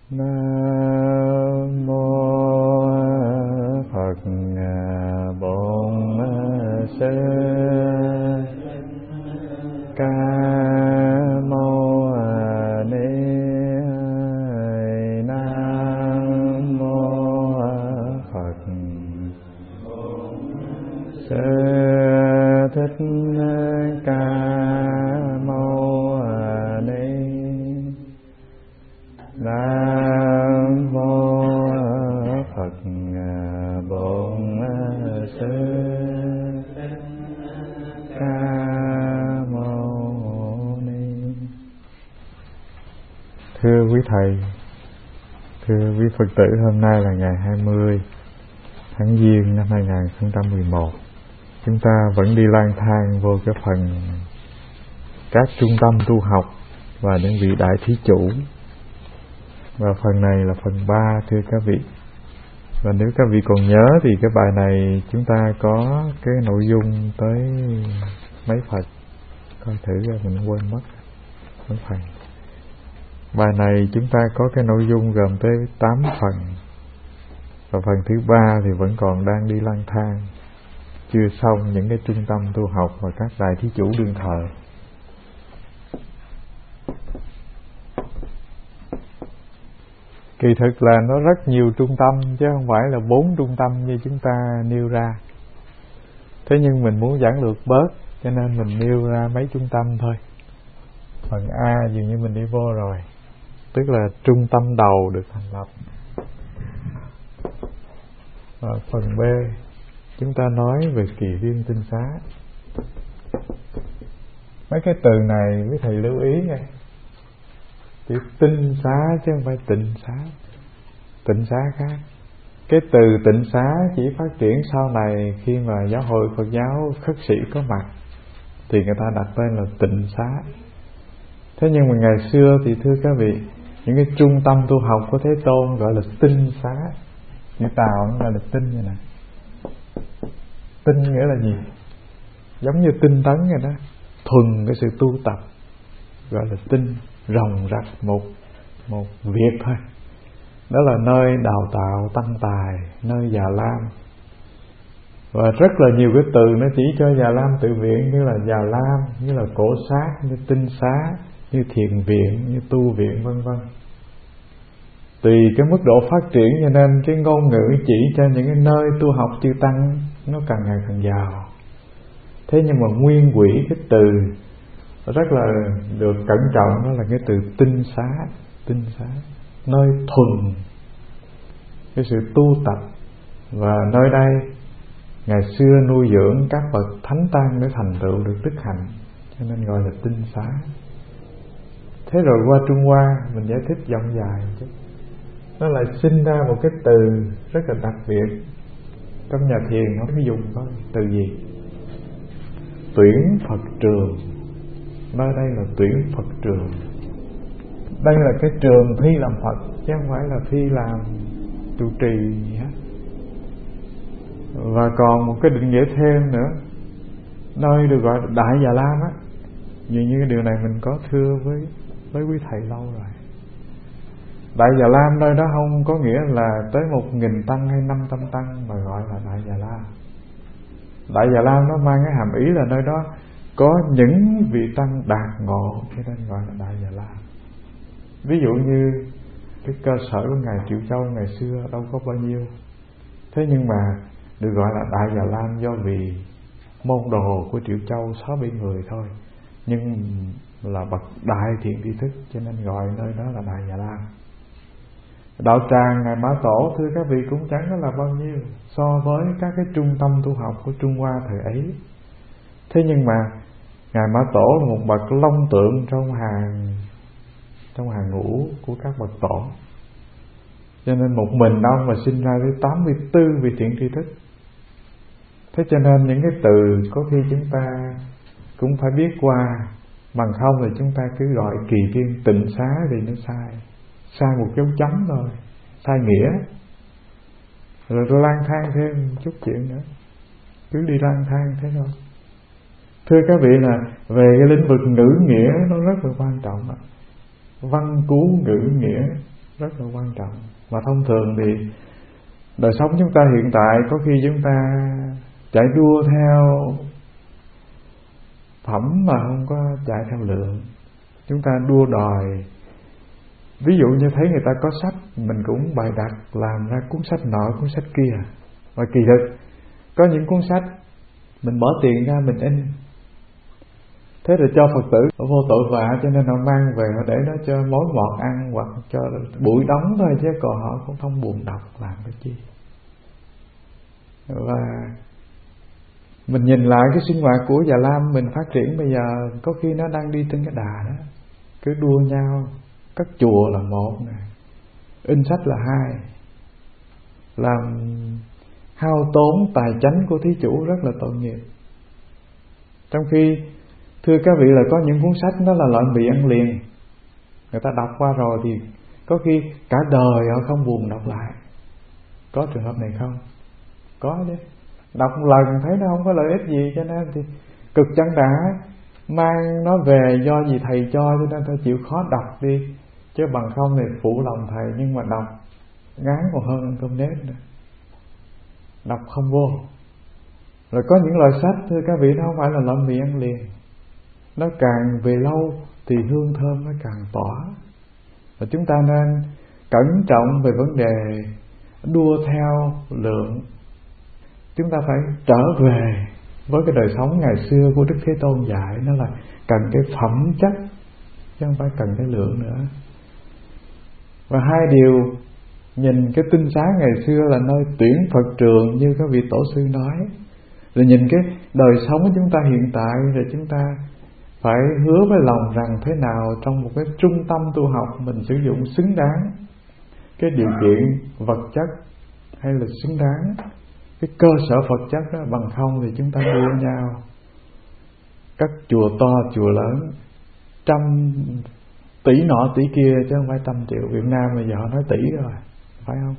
Nam mô Phật Bổn Sư Ca Mâu Ni. Nam mô Phật Sư Thích Ca Mâu Ni. Nam mô Phật Bổn Sư Ca Mâu Ni. Thưa quý thầy, thưa quý Phật tử, hôm nay là ngày 20 tháng Giêng năm 2011. Chúng ta vẫn đi lang thang vô cái phần các trung tâm tu học và những vị đại thí chủ. Và phần này là phần 3 thưa các vị. Và nếu các vị còn nhớ thì cái bài này chúng ta có cái nội dung tới mấy phần. Coi thử ra mình quên mất mấy phần. Bài này chúng ta có cái nội dung gồm tới 8 phần. Và phần thứ 3 thì vẫn còn đang đi lang thang, chưa xong những cái trung tâm tu học và các đại thí chủ đương thời. Kỳ thực là nó rất nhiều trung tâm, chứ không phải là 4 trung tâm như chúng ta nêu ra. Thế nhưng mình muốn giảng lược bớt, cho nên mình nêu ra mấy trung tâm thôi. Phần A dường như mình đi vô rồi, tức là trung tâm đầu được thành lập. Và phần B chúng ta nói về Kỳ Viên Tinh Xá. Mấy cái từ này quý thầy lưu ý nha. Chữ tinh xá chứ không phải tịnh xá. Tịnh xá khác. Cái từ tịnh xá chỉ phát triển sau này khi mà giáo hội Phật giáo khất sĩ có mặt thì người ta đặt tên là tịnh xá. Thế nhưng mà ngày xưa thì thưa các vị, những cái trung tâm tu học của Thế Tôn gọi là tinh xá. Như Tàu nó gọi là tinh như này. Tinh nghĩa là gì? Giống như tinh tấn vậy đó. Thuần cái sự tu tập gọi là tinh, ròng rạc một việc thôi. Đó là nơi đào tạo tăng tài, nơi Già Lam. Và rất là nhiều cái từ nó chỉ cho Già Lam tự viện, như là Già Lam, như là cổ sát, như tinh xá, như thiền viện, như tu viện, vân vân. Tùy cái mức độ phát triển cho nên cái ngôn ngữ chỉ cho những cái nơi tu học chư tăng nó càng ngày càng giàu. Thế nhưng mà nguyên quỷ cái từ rất là được cẩn trọng, đó là cái từ tinh xá. Tinh xá, nơi thuần cái sự tu tập. Và nơi đây ngày xưa nuôi dưỡng các bậc thánh tăng để thành tựu được đức hạnh, cho nên gọi là tinh xá. Thế rồi qua Trung Hoa mình giải thích rộng dài một chút. Nó lại sinh ra một cái từ rất là đặc biệt. Trong nhà thiền nó mới dùng có từ gì? Tuyển Phật trường. Nơi đây là tuyển Phật trường. Đây là cái trường thi làm Phật, chứ không phải là thi làm trụ trì gì hết. Và còn một cái định nghĩa thêm nữa, nơi được gọi là Đại Già Lam á. Dường như cái điều này mình có thưa với quý thầy lâu rồi. Đại Già Lam nơi đó không có nghĩa là tới 1.000 tăng hay 500 tăng mà gọi là Đại Già Lam. Đại Già Lam nó mang cái hàm ý là nơi đó có những vị tăng đạt ngộ, cho nên gọi là Đại Già Lam. Ví dụ như cái cơ sở của Ngài Triệu Châu ngày xưa đâu có bao nhiêu. Thế nhưng mà được gọi là Đại Già Lam do vì môn đồ của Triệu Châu 6-7 người thôi, nhưng là bậc đại thiện tri thức, cho nên gọi nơi đó là Đại Già Lam. Đạo tràng Ngài Mã Tổ thưa các vị cũng chẳng có là bao nhiêu so với các cái trung tâm tu học của Trung Hoa thời ấy. Thế nhưng mà Ngài Mã Tổ là một bậc long tượng trong hàng ngũ của các bậc tổ, cho nên một mình ông mà sinh ra tới 84 vị thiện tri thức. Thế cho nên những cái từ có khi chúng ta cũng phải biết qua, bằng không thì chúng ta cứ gọi Kỳ Viên Tịnh Xá thì nó sai một dấu chấm thôi, sai nghĩa. Rồi tôi lang thang thêm chút chuyện nữa, cứ đi lang thang thế thôi. Thưa các vị là về cái lĩnh vực ngữ nghĩa nó rất là quan trọng. Văn cú ngữ nghĩa rất là quan trọng. Mà thông thường thì đời sống chúng ta hiện tại có khi chúng ta chạy đua theo phẩm mà không có chạy theo lượng. Chúng ta đua đòi, ví dụ như thấy người ta có sách, mình cũng bày đặt làm ra cuốn sách nọ cuốn sách kia. Và kỳ thực có những cuốn sách mình bỏ tiền ra mình in, thế rồi cho Phật tử vô tội vạ, cho nên họ mang về họ để nó cho mối ngọt ăn hoặc cho bụi đóng thôi, chứ còn họ cũng không buồn đọc làm cái chi. Và mình nhìn lại cái sinh hoạt của Già Lam mình phát triển bây giờ, có khi nó đang đi trên cái đà đó, cứ đua nhau. Cất chùa là một nè, in sách là hai, làm hao tốn tài chánh của thí chủ rất là tội nghiệp. Trong khi thưa các vị là có những cuốn sách đó là loại mì ăn liền, người ta đọc qua rồi thì có khi cả đời họ không buồn đọc lại. Có trường hợp này không? Có chứ. Đọc một lần thấy nó không có lợi ích gì, cho nên thì cực chẳng đã mang nó về do gì thầy cho nên tôi chịu khó đọc đi, chứ bằng không thì phụ lòng thầy. Nhưng mà đọc ngán còn hơn ăn cơm nếp nữa, đọc không vô. Rồi có những loại sách thưa các vị nó không phải là loại mì ăn liền, nó càng về lâu thì hương thơm nó càng tỏa. Và chúng ta nên cẩn trọng về vấn đề đua theo lượng. Chúng ta phải trở về với cái đời sống ngày xưa của Đức Thế Tôn dạy, nó là cần cái phẩm chất chứ không phải cần cái lượng nữa. Và hai điều, nhìn cái tinh xá ngày xưa là nơi tuyển Phật trường như các vị tổ sư nói, rồi nhìn cái đời sống của chúng ta hiện tại, rồi chúng ta phải hứa với lòng rằng thế nào trong một cái trung tâm tu học mình sử dụng xứng đáng cái điều kiện vật chất, hay là xứng đáng cái cơ sở Phật chất đó. Bằng không thì chúng ta đua nhau, các chùa to chùa lớn, trăm tỷ nọ tỷ kia chứ không phải trăm triệu. Việt Nam bây giờ họ nói tỷ rồi, phải không?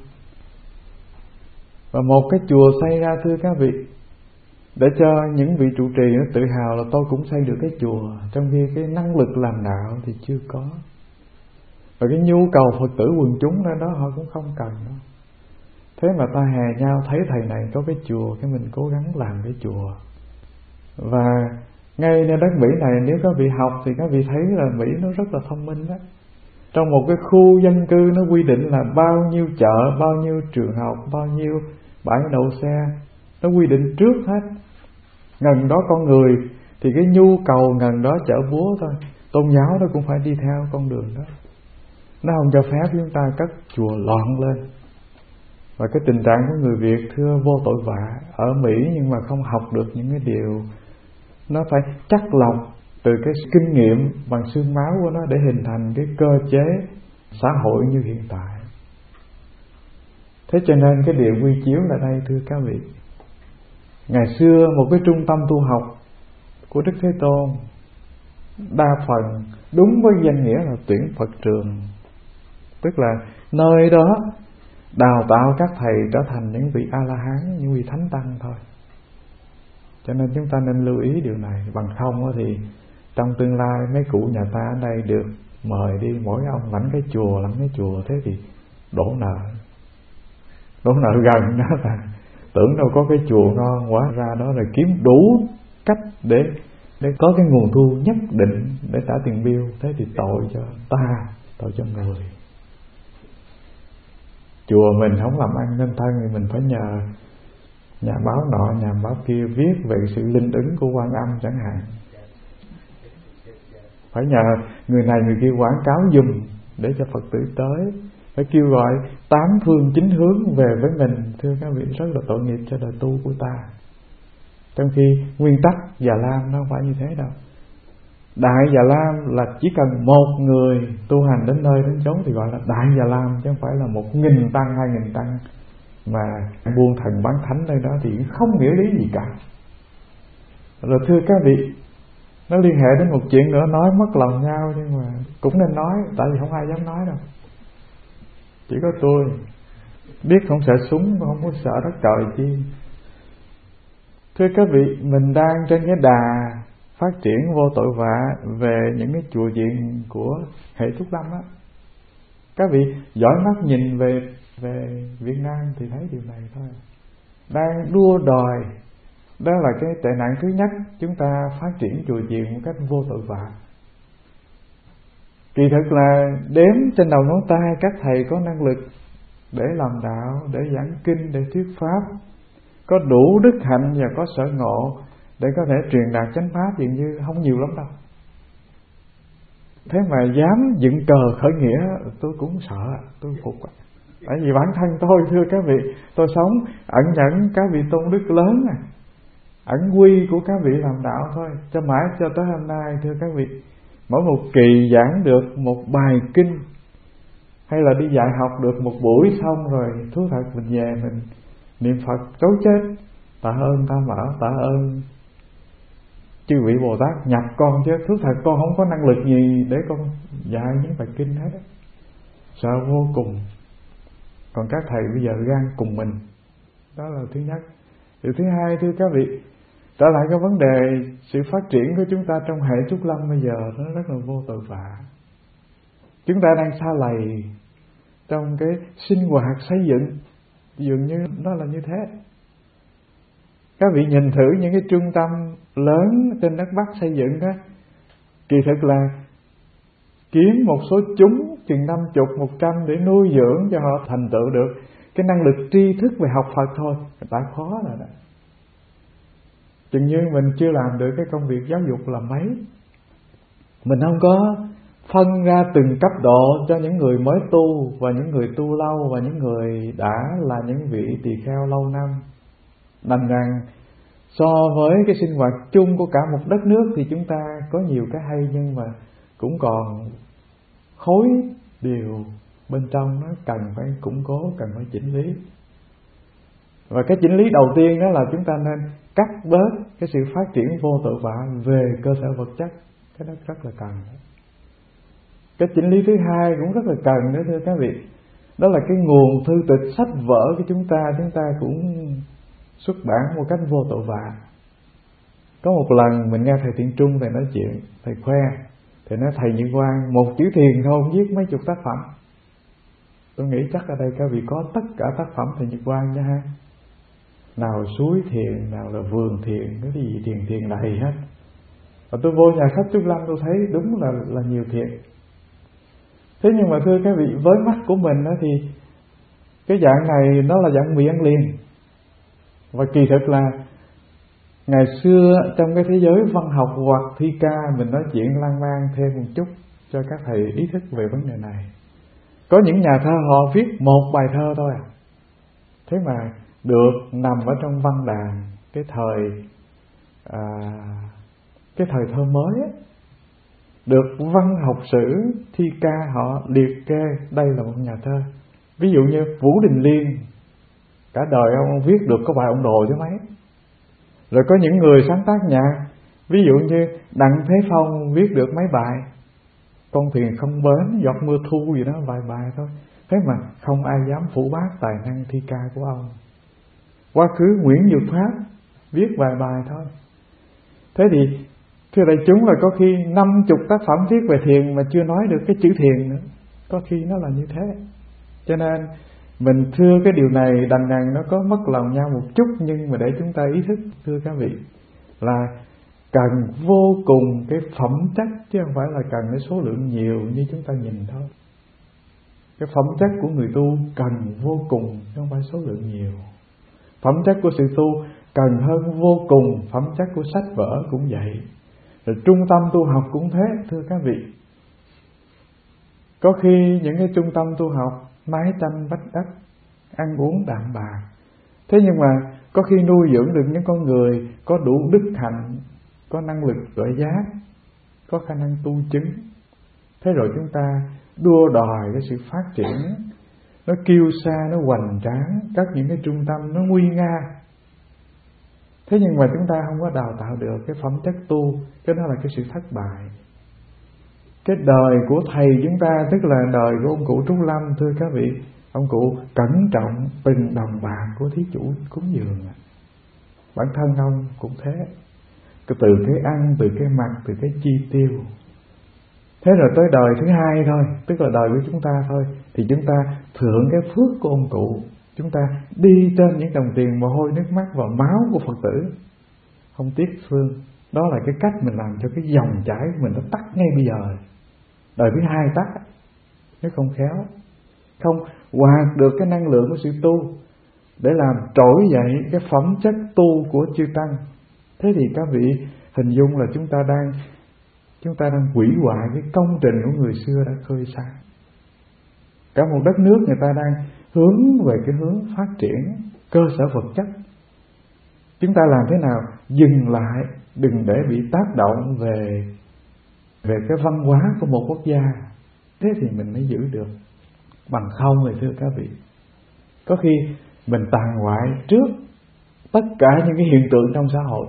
Và một cái chùa xây ra thưa các vị, để cho những vị trụ trì nó tự hào là tôi cũng xây được cái chùa, trong khi cái năng lực làm đạo thì chưa có. Và cái nhu cầu Phật tử quần chúng ra đó họ cũng không cần đâu. Thế mà ta hè nhau thấy thầy này có cái chùa, cái mình cố gắng làm cái chùa. Và ngay nơi đất Mỹ này, nếu các vị học thì các vị thấy là Mỹ nó rất là thông minh đó. Trong một cái khu dân cư nó quy định là bao nhiêu chợ, bao nhiêu trường học, bao nhiêu bãi đậu xe, nó quy định trước hết. Gần đó con người thì cái nhu cầu gần đó chợ búa thôi. Tôn giáo nó cũng phải đi theo con đường đó. Nó không cho phép chúng ta cất chùa loạn lên. Và cái tình trạng của người Việt thưa vô tội vạ ở Mỹ, nhưng mà không học được những cái điều nó phải chắc lọc từ cái kinh nghiệm bằng xương máu của nó để hình thành cái cơ chế xã hội như hiện tại. Thế cho nên cái điều quy chiếu là đây thưa các vị. Ngày xưa một cái trung tâm tu học của Đức Thế Tôn đa phần đúng với danh nghĩa là tuyển Phật trường, tức là nơi đó đào tạo các thầy trở thành những vị A-la-hán, những vị thánh tăng thôi. Cho nên chúng ta nên lưu ý điều này. Bằng không thì trong tương lai mấy cụ nhà ta ở đây được mời đi, mỗi ông lãnh cái chùa, thế thì đổ nợ gần đó là tưởng đâu có cái chùa ngon, quá ra đó rồi kiếm đủ cách để có cái nguồn thu nhất định để trả tiền bill. Thế thì tội cho ta, tội cho người. Chùa mình không làm ăn nên thân thì mình phải nhờ nhà báo nọ nhà báo kia viết về sự linh ứng của Quan Âm chẳng hạn, phải nhờ người này người kia quảng cáo giùm để cho Phật tử tới, phải kêu gọi 8 phương 9 hướng về với mình. Thưa các vị, rất là tội nghiệp cho đời tu của ta. Trong khi nguyên tắc Già Lam nó không phải như thế đâu. Đại Già Lam là chỉ cần một người tu hành đến nơi đến chốn thì gọi là Đại Già Lam, chứ không phải là 1.000 tăng 2.000 tăng mà buôn thần bán thánh nơi đó thì không nghĩa lý gì cả. Rồi thưa các vị, nó liên hệ đến một chuyện nữa, nói mất lòng nhau nhưng mà cũng nên nói, tại vì không ai dám nói đâu. Chỉ có tôi biết không sợ súng, không có sợ đất trời chi. Thưa các vị, mình đang trên cái đà phát triển vô tội vạ về những cái chùa chiền của hệ Trúc Lâm á. Các vị dõi mắt nhìn về Việt Nam thì thấy điều này thôi. Đang đua đòi, đó là cái tệ nạn thứ nhất. Chúng ta phát triển chùa chiền một cách vô tội vạ. Kỳ thực là đếm trên đầu ngón tay các thầy có năng lực để làm đạo, để giảng kinh, để thuyết pháp, có đủ đức hạnh và có sở ngộ để có thể truyền đạt chánh pháp, dường như không nhiều lắm đâu. Thế mà dám dựng cờ khởi nghĩa, tôi cũng sợ, tôi phục. Bởi vì bản thân tôi, thưa các vị, tôi sống ẩn nhẫn các vị tôn đức lớn này, ẩn quy của các vị làm đạo thôi, cho mãi cho tới hôm nay. Thưa các vị, mỗi một kỳ giảng được một bài kinh, hay là đi dạy học được một buổi xong rồi, thú thật mình về mình niệm Phật trối chết, tạ ơn Tam Bảo, tạ ơn chư vị Bồ Tát nhập con, chứ thú thật con không có năng lực gì để con dạy những bài kinh hết đó. Sợ vô cùng. Còn các thầy bây giờ gan cùng mình. Đó là thứ nhất. Điều thứ hai, thưa các vị, trở lại cái vấn đề sự phát triển của chúng ta trong hệ Trúc Lâm bây giờ, nó rất là vô tội vạ. Chúng ta đang sa lầy trong cái sinh hoạt xây dựng, dường như nó là như thế. Các vị nhìn thử những cái trung tâm lớn trên đất Bắc xây dựng đó, kỳ thực là kiếm một số chúng chừng 50, 100 để nuôi dưỡng cho họ thành tựu được cái năng lực tri thức về học Phật thôi, đã khó rồi đó. Chừng như mình chưa làm được cái công việc giáo dục là mấy. Mình không có phân ra từng cấp độ cho những người mới tu, và những người tu lâu, và những người đã là những vị tỳ kheo lâu năm. Đành rằng so với cái sinh hoạt chung của cả một đất nước thì chúng ta có nhiều cái hay, nhưng mà cũng còn khối điều bên trong nó cần phải củng cố, cần phải chỉnh lý. Và cái chỉnh lý đầu tiên đó là chúng ta nên cắt bớt cái sự phát triển vô tội vạ về cơ sở vật chất. Cái đó rất là cần. Cái chỉnh lý thứ hai cũng rất là cần nữa, thưa các vị. Đó là cái nguồn thư tịch sách vở của chúng ta cũng xuất bản một cách vô tội vạ. Có một lần mình nghe thầy Thiện Trung thầy nói chuyện, thầy khoe, thầy nói thầy Nhật Quang một chữ thiền thôi viết mấy chục tác phẩm. Tôi nghĩ chắc ở đây các vị có tất cả tác phẩm thầy Nhật Quang nha ha. Nào suối thiền, nào là vườn thiền, cái gì thiền đầy hết. Và tôi vô nhà khách Trúc Lâm tôi thấy đúng là nhiều thiền. Thế nhưng mà thưa các vị, với mắt của mình đó thì cái dạng này nó là dạng mì ăn liền. Và kỳ thực là ngày xưa trong cái thế giới văn học hoặc thi ca, mình nói chuyện lan man thêm một chút cho các thầy ý thức về vấn đề này. Có những nhà thơ họ viết một bài thơ thôi à, thế mà được nằm ở trong văn đàn cái thời thơ mới ấy, được văn học sử thi ca họ liệt kê đây là một nhà thơ. Ví dụ như Vũ Đình Liên, cả đời ông viết được có bài ông đồ chứ mấy. Rồi có những người sáng tác nhạc, ví dụ như Đặng Thế Phong viết được mấy bài Con thuyền không bến, Giọt mưa thu gì đó, vài bài thôi. Thế mà không ai dám phủ bác tài năng thi ca của ông. Quá khứ Nguyễn Nhược Pháp viết vài bài thôi. Thế thì thưa đại chúng là có khi 50 tác phẩm viết về thiền mà chưa nói được cái chữ thiền nữa. Có khi nó là như thế. Cho nên mình thưa cái điều này đành rằng nó có mất lòng nhau một chút, nhưng mà để chúng ta ý thức, thưa các vị, là cần vô cùng cái phẩm chất, chứ không phải là cần cái số lượng nhiều như chúng ta nhìn thôi. Cái phẩm chất của người tu cần vô cùng, chứ không phải số lượng nhiều. Phẩm chất của sự tu cần hơn vô cùng, phẩm chất của sách vở cũng vậy. Rồi trung tâm tu học cũng thế, thưa các vị. Có khi những cái trung tâm tu học mái tranh vách đất, ăn uống đạm bạc, thế nhưng mà có khi nuôi dưỡng được những con người có đủ đức hạnh, có năng lực gợi giác, có khả năng tu chứng. Thế rồi chúng ta đua đòi cái sự phát triển, nó kiêu sa, nó hoành tráng, các những cái trung tâm nó nguy nga. Thế nhưng mà chúng ta không có đào tạo được cái phẩm chất tu, cái đó là cái sự thất bại. Cái đời của thầy chúng ta, tức là đời của ông cụ Trúc Lâm, thưa các vị, ông cụ cẩn trọng từng đồng bạc của thí chủ cúng dường. Bản thân ông cũng thế, từ cái ăn, từ cái mặc, từ cái chi tiêu. Thế rồi tới đời thứ hai thôi, tức là đời của chúng ta thôi, thì chúng ta thưởng cái phước của ông cụ. Chúng ta đi trên những đồng tiền mồ hôi nước mắt và máu của Phật tử, không tiếc phương. Đó là cái cách mình làm cho cái dòng chảy của mình nó tắt ngay bây giờ. Đời thứ hai tắt nếu không khéo, không hoạt được cái năng lượng của sự tu để làm trỗi dậy cái phẩm chất tu của chư tăng. Thế thì các vị hình dung là chúng ta đang hủy hoại cái công trình của người xưa đã khơi sáng. Cả một đất nước người ta đang hướng về cái hướng phát triển cơ sở vật chất. Chúng ta làm thế nào dừng lại, đừng để bị tác động về cái văn hóa của một quốc gia. Thế thì mình mới giữ được. Bằng không thì thưa các vị, có khi mình tàn hoại trước tất cả những cái hiện tượng trong xã hội.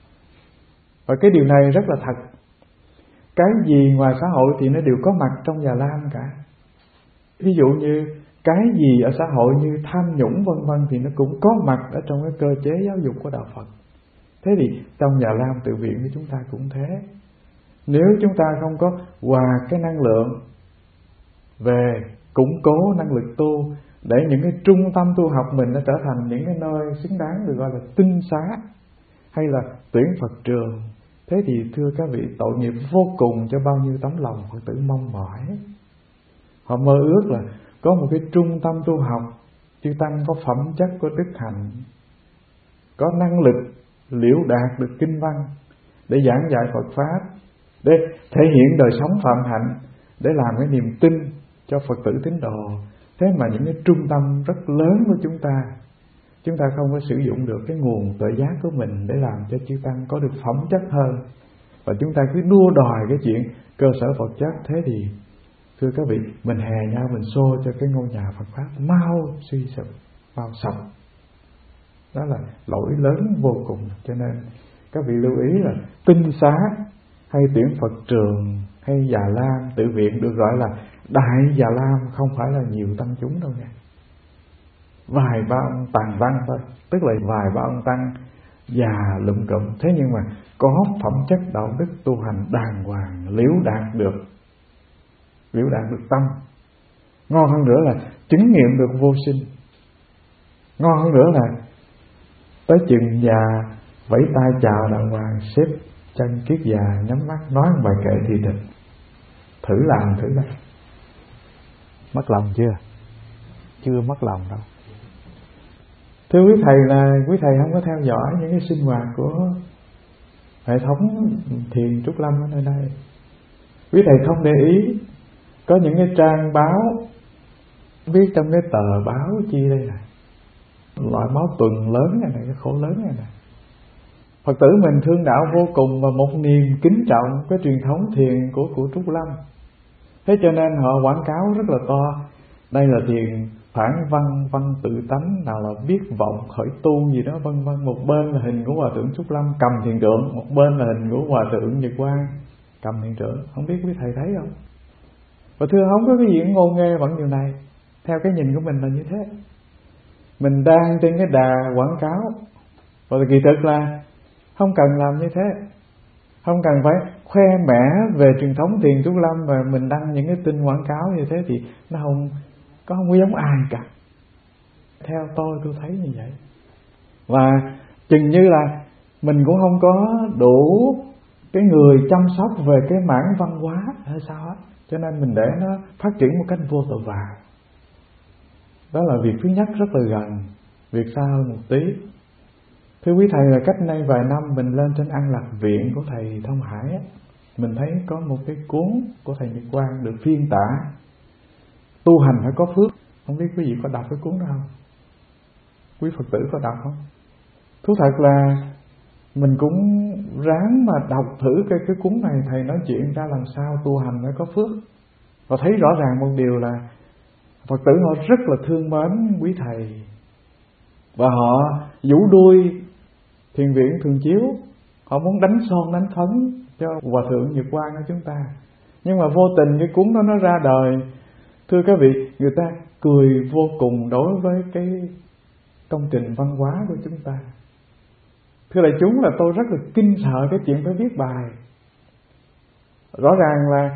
Và cái điều này rất là thật. Cái gì ngoài xã hội thì nó đều có mặt trong Già Lam cả. Ví dụ như cái gì ở xã hội như tham nhũng vân vân thì nó cũng có mặt ở trong cái cơ chế giáo dục của đạo Phật. Thế thì trong Già Lam Tự Viện của chúng ta cũng thế. Nếu chúng ta không có hòa cái năng lượng về củng cố năng lực tu, để những cái trung tâm tu học mình nó trở thành những cái nơi xứng đáng được gọi là tinh xá hay là tuyển Phật trường, thế thì thưa các vị, tội nghiệp vô cùng cho bao nhiêu tấm lòng Phật tử mong mỏi. Họ mơ ước là có một cái trung tâm tu học, chư tăng có phẩm chất, có đức hạnh, có năng lực liễu đạt được kinh văn để giảng dạy Phật Pháp, để thể hiện đời sống phạm hạnh, để làm cái niềm tin cho Phật tử tín đồ. Thế mà những cái trung tâm rất lớn của chúng ta không có sử dụng được cái nguồn tự giác của mình để làm cho chư tăng có được phẩm chất hơn, và chúng ta cứ đua đòi cái chuyện cơ sở vật chất. Thế thì thưa các vị, mình hè nhau, mình xô cho cái ngôi nhà Phật Pháp mau suy sụp, mau sập. Đó là lỗi lớn vô cùng. Cho nên các vị lưu ý là tinh xá hay tuyển Phật trường hay Già Lam Tự Viện được gọi là Đại Già Lam, không phải là nhiều tăng chúng đâu nha. Vài ba ông tàn văn thôi, tức là vài ba ông tăng già lụm cụm, thế nhưng mà có phẩm chất đạo đức tu hành đàng hoàng, liễu đạt được tâm. Ngon hơn nữa là chứng nghiệm được vô sinh. Ngon hơn nữa là tới chừng già vẫy tay chào đàng hoàng, xếp chân kiết già, nhắm mắt nói một bài kệ thì địch. Thử làm thử đây. Mất lòng chưa? Chưa mất lòng đâu. Thưa quý thầy, là quý thầy không có theo dõi những cái sinh hoạt của hệ thống thiền Trúc Lâm ở nơi đây. Quý thầy không để ý có những cái trang báo viết trong cái tờ báo chi đây này, loại báo tuần lớn này, cái khổ lớn này. Phật tử mình thương đạo vô cùng và một niềm kính trọng cái truyền thống thiền của Trúc Lâm. Thế cho nên họ quảng cáo rất là to. Đây là thiền phản văn tự tánh, nào là biết vọng khởi tu gì đó vân vân. Một bên là hình của Hòa Thượng Trúc Lâm cầm thiền trượng, một bên là hình của Hòa Thượng Nhật Quang cầm thiền trượng. Không biết quý thầy thấy không? Và thưa, không có cái gì ngôn nghê bằng điều này. Theo cái nhìn của mình là như thế. Mình đang trên cái đà quảng cáo, và kỳ thực là không cần làm như thế. Không cần phải khoe mẽ về truyền thống thiền Trúc Lâm và mình đăng những cái tin quảng cáo như thế thì nó không giống ai cả. Theo tôi thấy như vậy. Và chừng như là mình cũng không có đủ cái người chăm sóc về cái mảng văn hóa hay sao á, cho nên mình để nó phát triển một cách vô tội vạ. Đó là việc thứ nhất, rất là gần. Việc xa hơn một tí. Thưa quý thầy, là cách nay vài năm mình lên trên An Lạc Viện của thầy Thông Hải á, mình thấy có một cái cuốn của thầy Nhật Quang được phiên tả tu hành phải có phước. Không biết quý vị có đọc cái cuốn đó không? Quý Phật tử có đọc không? Thú thật là mình cũng ráng mà đọc thử cái cuốn này. Thầy nói chuyện ra làm sao tu hành phải có phước. Và thấy rõ ràng một điều là Phật tử họ rất là thương mến quý thầy, và họ vũ đuôi thiền viện Thường Chiếu. Họ muốn đánh son đánh phấn cho Hòa Thượng Nhật Quang của chúng ta. Nhưng mà vô tình cái cuốn đó nó ra đời, thưa các vị, người ta cười vô cùng đối với cái công trình văn hóa của chúng ta. Thưa đại chúng, là tôi rất là kinh sợ cái chuyện phải viết bài. Rõ ràng là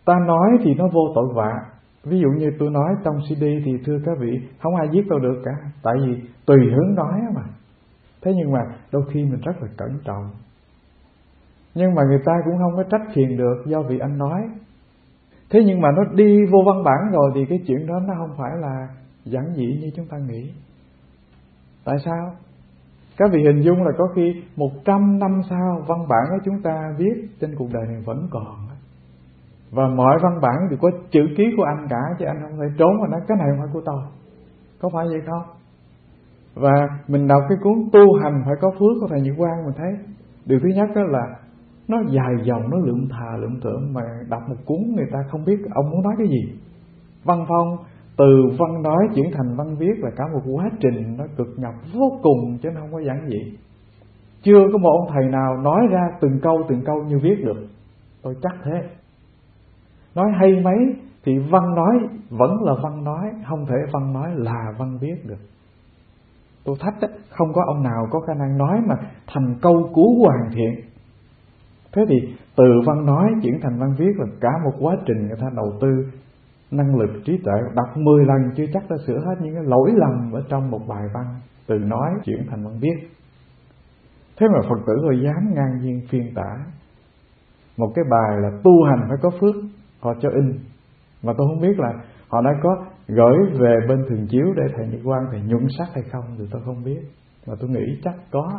Ta nói thì nó vô tội vạ. Ví dụ như tôi nói trong CD thì thưa các vị, không ai giết tôi được cả, tại vì tùy hứng nói mà. Thế nhưng mà đôi khi mình rất là cẩn trọng. Nhưng mà người ta cũng không có trách phiền được do vì anh nói. Thế nhưng mà nó đi vô văn bản rồi thì cái chuyện đó nó không phải là giản dị như chúng ta nghĩ. Tại sao? Các vị hình dung là có khi 100 năm sau văn bản của chúng ta viết trên cuộc đời này vẫn còn. Và mọi văn bản thì có chữ ký của anh cả, chứ anh không thể trốn vào nói cái này không phải của tôi. Có phải vậy không? Và mình đọc cái cuốn Tu Hành Phải Có Phước của Thầy Nhật Quang, mình thấy điều thứ nhất đó là nó dài dòng, nó lượm thà lượm thượm, mà đọc một cuốn người ta không biết ông muốn nói cái gì. Văn phong từ văn nói chuyển thành văn viết là cả một quá trình nó cực nhọc vô cùng, chứ nó không có giản dị. Chưa có một ông thầy nào nói ra từng câu như viết được. Tôi chắc thế. Nói hay mấy thì văn nói vẫn là văn nói, không thể văn nói là văn viết được. Tôi thách đó, không có ông nào có khả năng nói mà thành câu cú hoàn thiện. Thế thì từ văn nói chuyển thành văn viết là cả một quá trình người ta đầu tư năng lực trí tuệ, đọc 10 lần chưa chắc đã sửa hết những cái lỗi lầm ở trong một bài văn từ nói chuyển thành văn viết. Thế mà Phật tử họ dám ngang nhiên phiên tả một cái bài là tu hành phải có phước, họ cho in. Mà tôi không biết là họ đã có gửi về bên Thường Chiếu để Thầy Nhật Quang Thầy nhuận sắc hay không thì tôi không biết, mà tôi nghĩ chắc có.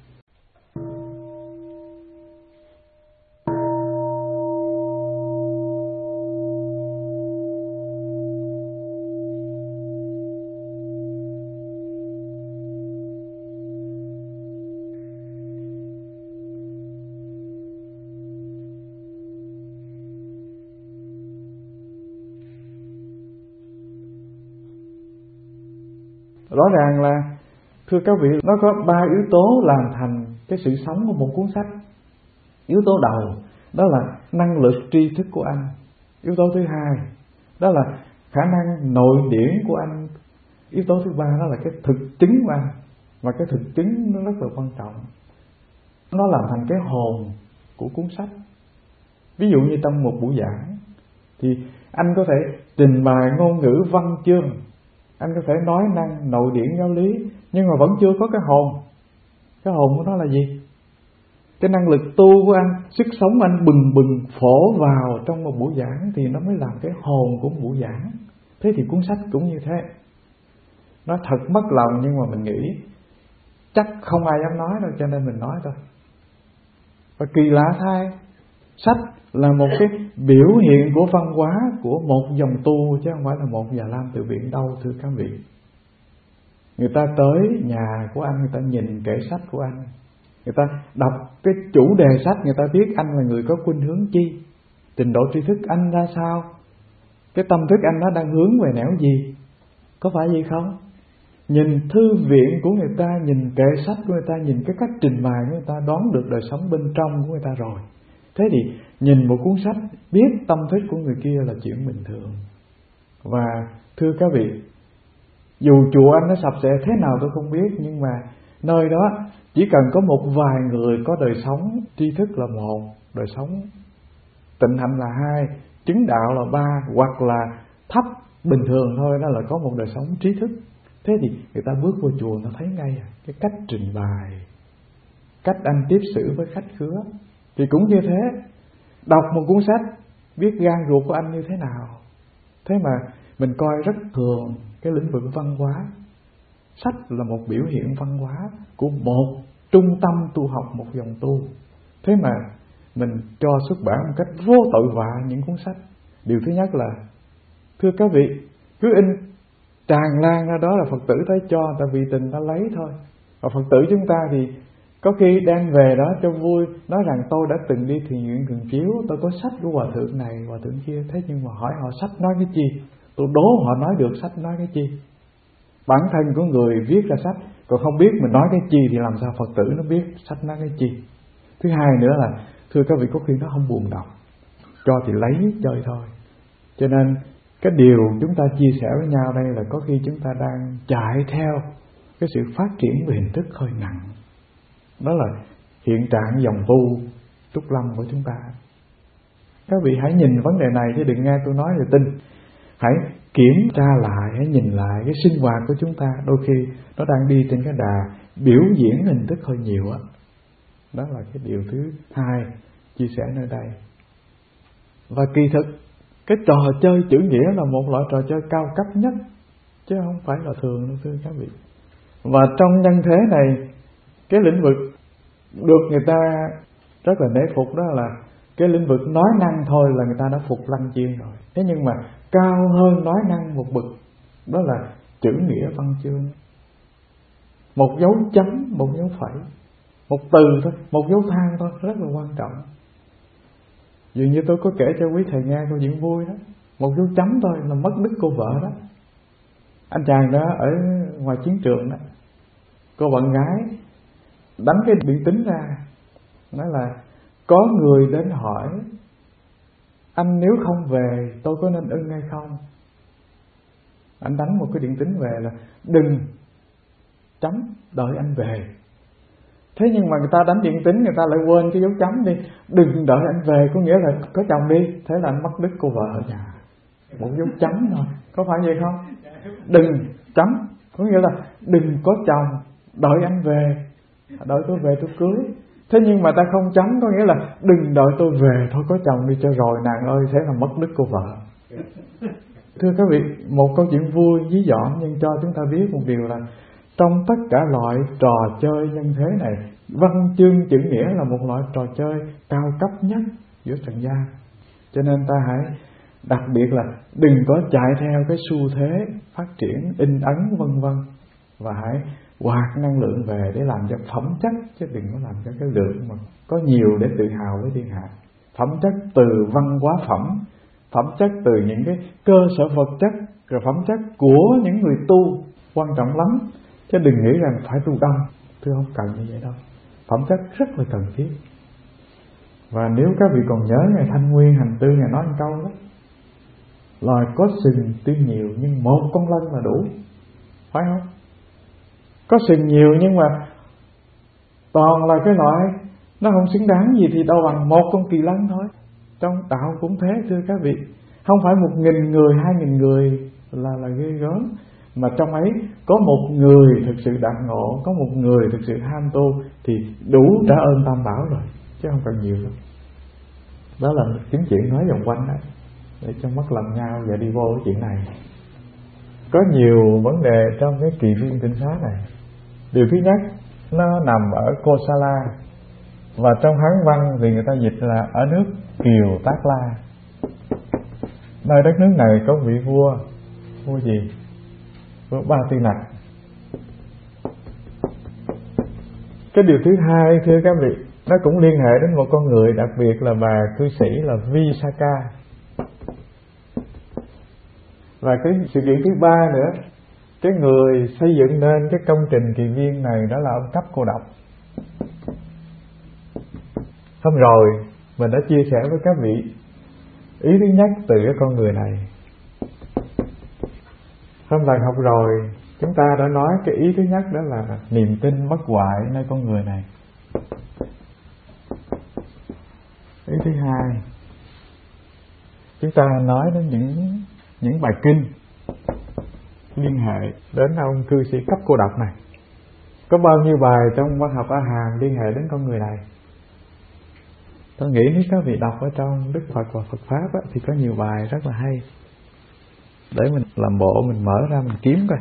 Rõ ràng là thưa các vị, nó có 3 yếu tố làm thành cái sự sống của một cuốn sách. Yếu tố đầu đó là năng lực tri thức của anh. Yếu tố thứ hai đó là khả năng nội điển của anh. Yếu tố thứ ba đó là cái thực chứng của anh. Và cái thực chứng nó rất là quan trọng. Nó làm thành cái hồn của cuốn sách. Ví dụ như trong một buổi giảng thì anh có thể trình bày ngôn ngữ văn chương, anh có thể nói năng nội điển giáo lý, nhưng mà vẫn chưa có cái hồn. Cái hồn của nó là gì? Cái năng lực tu của anh, sức sống anh bừng bừng phổ vào trong một buổi giảng thì nó mới làm cái hồn của một buổi giảng. Thế thì cuốn sách cũng như thế. Nó thật mất lòng nhưng mà mình nghĩ chắc không ai dám nói đâu, cho nên mình nói thôi. Và kỳ lạ thay, sách là một cái biểu hiện của văn hóa của một dòng tu, chứ không phải là một Già Lam Từ Biện đâu, thưa các vị. Người ta tới nhà của anh, người ta nhìn kệ sách của anh, người ta đọc cái chủ đề sách, người ta biết anh là người có khuynh hướng chi, trình độ tri thức anh ra sao, cái tâm thức anh nó đang hướng về nẻo gì. Có phải vậy không? Nhìn thư viện của người ta, nhìn kệ sách của người ta, nhìn cái cách trình bày của người ta, đoán được đời sống bên trong của người ta rồi. Thế thì nhìn một cuốn sách, biết tâm thức của người kia là chuyện bình thường. Và thưa các vị, dù chùa anh nó sập sệ thế nào tôi không biết, nhưng mà nơi đó chỉ cần có một vài người có đời sống tri thức là một, đời sống tịnh hạnh là hai, chứng đạo là ba, hoặc là thấp bình thường thôi, đó là có một đời sống trí thức. Thế thì người ta bước vô chùa nó thấy ngay cái cách trình bày, cách anh tiếp xử với khách khứa. Thì cũng như thế, đọc một cuốn sách biết gan ruột của anh như thế nào. Thế mà mình coi rất thường cái lĩnh vực văn hóa. Sách là một biểu hiện văn hóa của một trung tâm tu học, một dòng tu. Thế mà mình cho xuất bản một cách vô tội vạ những cuốn sách. Điều thứ nhất là, thưa các vị, cứ in tràn lan ra đó là Phật tử thấy cho, tại vì tình ta lấy thôi. Và Phật tử chúng ta thì có khi đem về đó cho vui, nói rằng tôi đã từng đi thiền viện Thường Chiếu, tôi có sách của hòa thượng này, hòa thượng kia. Thế nhưng mà hỏi họ sách nói cái gì? Tôi đố họ nói được sách nói cái gì. Bản thân của người viết ra sách còn không biết mình nói cái gì thì làm sao Phật tử nó biết sách nói cái gì. Thứ hai nữa là, thưa các vị, có khi nó không buồn đọc, cho thì lấy chơi thôi. Cho nên cái điều chúng ta chia sẻ với nhau đây là có khi chúng ta đang chạy theo cái sự phát triển về hình thức hơi nặng. Đó là hiện trạng dòng tu Trúc Lâm của chúng ta. Các vị hãy nhìn vấn đề này chứ đừng nghe tôi nói rồi tin. Hãy kiểm tra lại, hãy nhìn lại cái sinh hoạt của chúng ta. Đôi khi nó đang đi trên cái đà biểu diễn hình thức hơi nhiều á. Đó là cái điều thứ hai chia sẻ nơi đây. Và kỳ thực cái trò chơi chữ nghĩa là một loại trò chơi cao cấp nhất, chứ không phải là thường đâu thưa các vị. Và trong nhân thế này, cái lĩnh vực được người ta rất là nể phục đó là cái lĩnh vực nói năng thôi là người ta đã phục Lăng Chiên rồi. Thế nhưng mà cao hơn nói năng một bậc, đó là chữ nghĩa văn chương. Một dấu chấm, một dấu phẩy, một từ thôi, một dấu than thôi, rất là quan trọng. Dường như tôi có kể cho quý thầy nghe câu chuyện vui đó. Một dấu chấm thôi là mất đứt cô vợ đó. Anh chàng đó ở ngoài chiến trường đó, cô bạn gái đánh cái điện tính ra, nói là có người đến hỏi anh nếu không về tôi có nên ưng hay không. Anh đánh một cái điện tính về là đừng chấm, đợi anh về. Thế nhưng mà người ta đánh điện tính, người ta lại quên cái dấu chấm đi. Đừng đợi anh về có nghĩa là có chồng đi. Thế là anh mất đứt cô vợ ở nhà. Một dấu chấm thôi, có phải vậy không? Đừng chấm có nghĩa là đừng có chồng, đợi anh về, đợi tôi về tôi cưới. Thế nhưng mà ta không chấm có nghĩa là đừng đợi tôi về, thôi có chồng đi cho rồi nàng ơi. Thế là mất đứt cô vợ. Thưa các vị, một câu chuyện vui ví dọn nhưng cho chúng ta biết một điều là trong tất cả loại trò chơi nhân thế này, văn chương chữ nghĩa là một loại trò chơi cao cấp nhất giữa trần gian. Cho nên ta hãy đặc biệt là đừng có chạy theo cái xu thế phát triển in ấn vân vân, và hãy quạt năng lượng về để làm cho phẩm chất, chứ đừng có làm cho cái lượng mà có nhiều để tự hào với thiên hạ. Phẩm chất từ văn hóa phẩm, phẩm chất từ những cái cơ sở vật chất, rồi phẩm chất của những người tu quan trọng lắm, chứ đừng nghĩ rằng phải tu đông. Thưa không cần như vậy đâu. Phẩm chất rất là cần thiết. Và nếu các vị còn nhớ Ngài Thanh Nguyên Hành Tư, Ngài nói một câu đó: loài có sừng tuy nhiều nhưng một con lân là đủ. Phải không? Có sừng nhiều nhưng mà toàn là cái loại nó không xứng đáng gì thì đâu bằng một con kỳ lân thôi. Trong đạo cũng thế thưa các vị. Không phải 1.000 người, 2.000 người là ghê gớm, mà trong ấy có một người thực sự đạt ngộ, có một người thực sự ham tu thì đủ trả ơn Tam Bảo rồi, chứ không cần nhiều đâu. Đó là chính chuyện nói vòng quanh đó, để cho mất lầm nhau và đi vô cái chuyện này. Có nhiều vấn đề trong cái kỳ viên tinh xá này. Điều thứ nhất, nó nằm ở Kosala, và trong Hán văn thì người ta dịch là ở nước Kiều Tác La. Nơi đất nước này có vị vua gì? Vua Ba Tư Nặc. Cái điều thứ hai thưa các vị, nó cũng liên hệ đến một con người đặc biệt là bà cư sĩ là Visakha. Và cái sự kiện thứ ba nữa, cái người xây dựng nên cái công trình kỳ viên này đó là ông Cấp Cô Độc. Hôm rồi mình đã chia sẻ với các vị ý thứ nhất từ cái con người này. Hôm lần học rồi chúng ta đã nói cái ý thứ nhất đó là niềm tin bất hoại nơi con người này. Ý thứ hai, chúng ta nói đến những bài kinh liên hệ đến ông cư sĩ Cấp Cô Độc này. Có bao nhiêu bài trong văn học A Hàm liên hệ đến con người này? Tôi nghĩ nếu các vị đọc ở trong Đức Phật và Phật Pháp á, thì có nhiều bài rất là hay. Để mình làm bộ mình mở ra mình kiếm coi.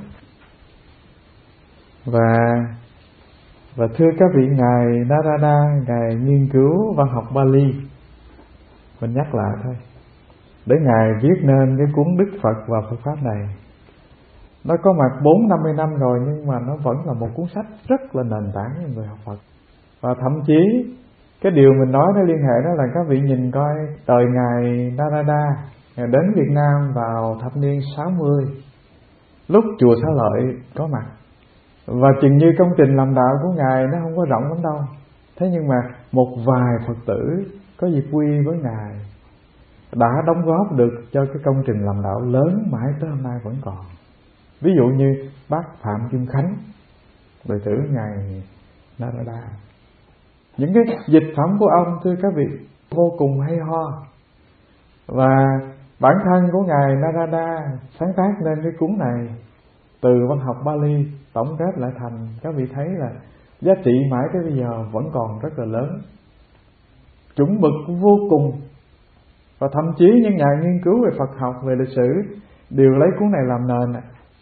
Và thưa các vị, Ngài Narada, Ngài nghiên cứu văn học Bali. Mình nhắc lại thôi. Để Ngài viết nên cái cuốn Đức Phật và Phật Pháp này. Nó có mặt 4-50 năm rồi, nhưng mà nó vẫn là một cuốn sách rất là nền tảng cho người học Phật. Và thậm chí cái điều mình nói nó liên hệ đó là các vị nhìn coi đời Ngài Narada, Ngài đến Việt Nam vào thập niên 60, lúc chùa Xá Lợi có mặt. Và chừng như công trình làm đạo của Ngài nó không có rộng lắm đâu. Thế nhưng mà một vài Phật tử có dịp quy với Ngài đã đóng góp được cho cái công trình làm đạo lớn mãi tới hôm nay vẫn còn. Ví dụ như bác Phạm Kim Khánh, đệ tử Ngài Narada. Những cái dịch phẩm của ông thưa các vị vô cùng hay ho. Và bản thân của Ngài Narada sáng tác nên cái cuốn này từ văn học Bali tổng kết lại thành, các vị thấy là giá trị mãi tới bây giờ vẫn còn rất là lớn, chuẩn mực vô cùng. Và thậm chí những nhà nghiên cứu về Phật học, về lịch sử đều lấy cuốn này làm nền.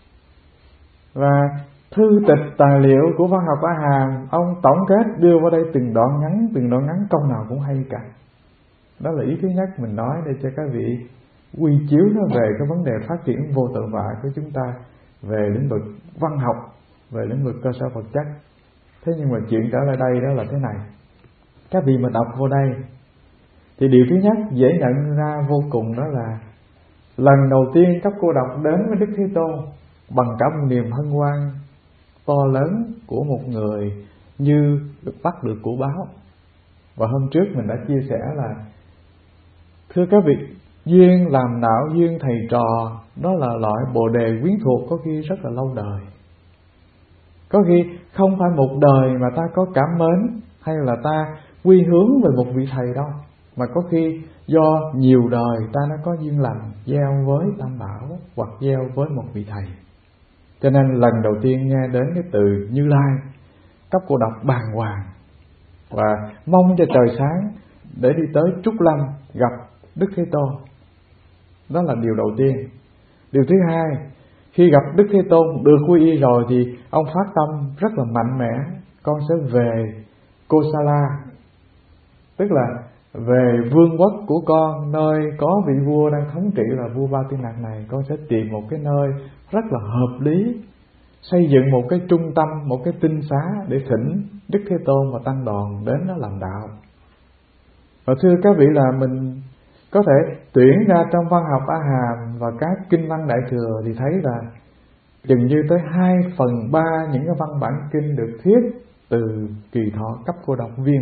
Và thư tịch tài liệu của văn học A Hàm, ông tổng kết đưa vào đây từng đoạn ngắn câu nào cũng hay cả. Đó là ý thứ nhất mình nói để cho các vị quy chiếu nó về cái vấn đề phát triển vô tự vạ của chúng ta về lĩnh vực văn học, về lĩnh vực cơ sở vật chất. Thế nhưng mà chuyện trở lại đây đó là thế này. Các vị mà đọc vô đây thì điều thứ nhất dễ nhận ra vô cùng đó là lần đầu tiên các cô đọc đến với Đức Thế Tôn bằng cả một niềm hân hoan to lớn của một người như được bắt được của báo. Và hôm trước mình đã chia sẻ là, thưa các vị, duyên làm đạo, duyên thầy trò, đó là loại bồ đề quyến thuộc có khi rất là lâu đời. Có khi không phải một đời mà ta có cảm mến hay là ta quy hướng về một vị thầy đâu, mà có khi do nhiều đời ta đã có duyên lành gieo với Tam Bảo hoặc gieo với một vị thầy. Cho nên lần đầu tiên nghe đến cái từ Như Lai, các cô đọc bàng hoàng và mong cho trời sáng để đi tới Trúc Lâm gặp Đức Thế Tôn. Đó là điều đầu tiên. Điều thứ hai, khi gặp Đức Thế Tôn được quy y rồi thì ông phát tâm rất là mạnh mẽ, con sẽ về Kosala, tức là về vương quốc của con, nơi có vị vua đang thống trị là vua Ba Tiên Nặc này. Con sẽ tìm một cái nơi rất là hợp lý, xây dựng một cái trung tâm, một cái tinh xá để thỉnh Đức Thế Tôn và tăng đoàn đến đó làm đạo. Và thưa các vị là mình có thể tuyển ra trong văn học A Hàm và các kinh văn Đại Thừa thì thấy là chừng như tới 2/3 những cái văn bản kinh được thuyết từ Kỳ Thọ cấp cô độc viên.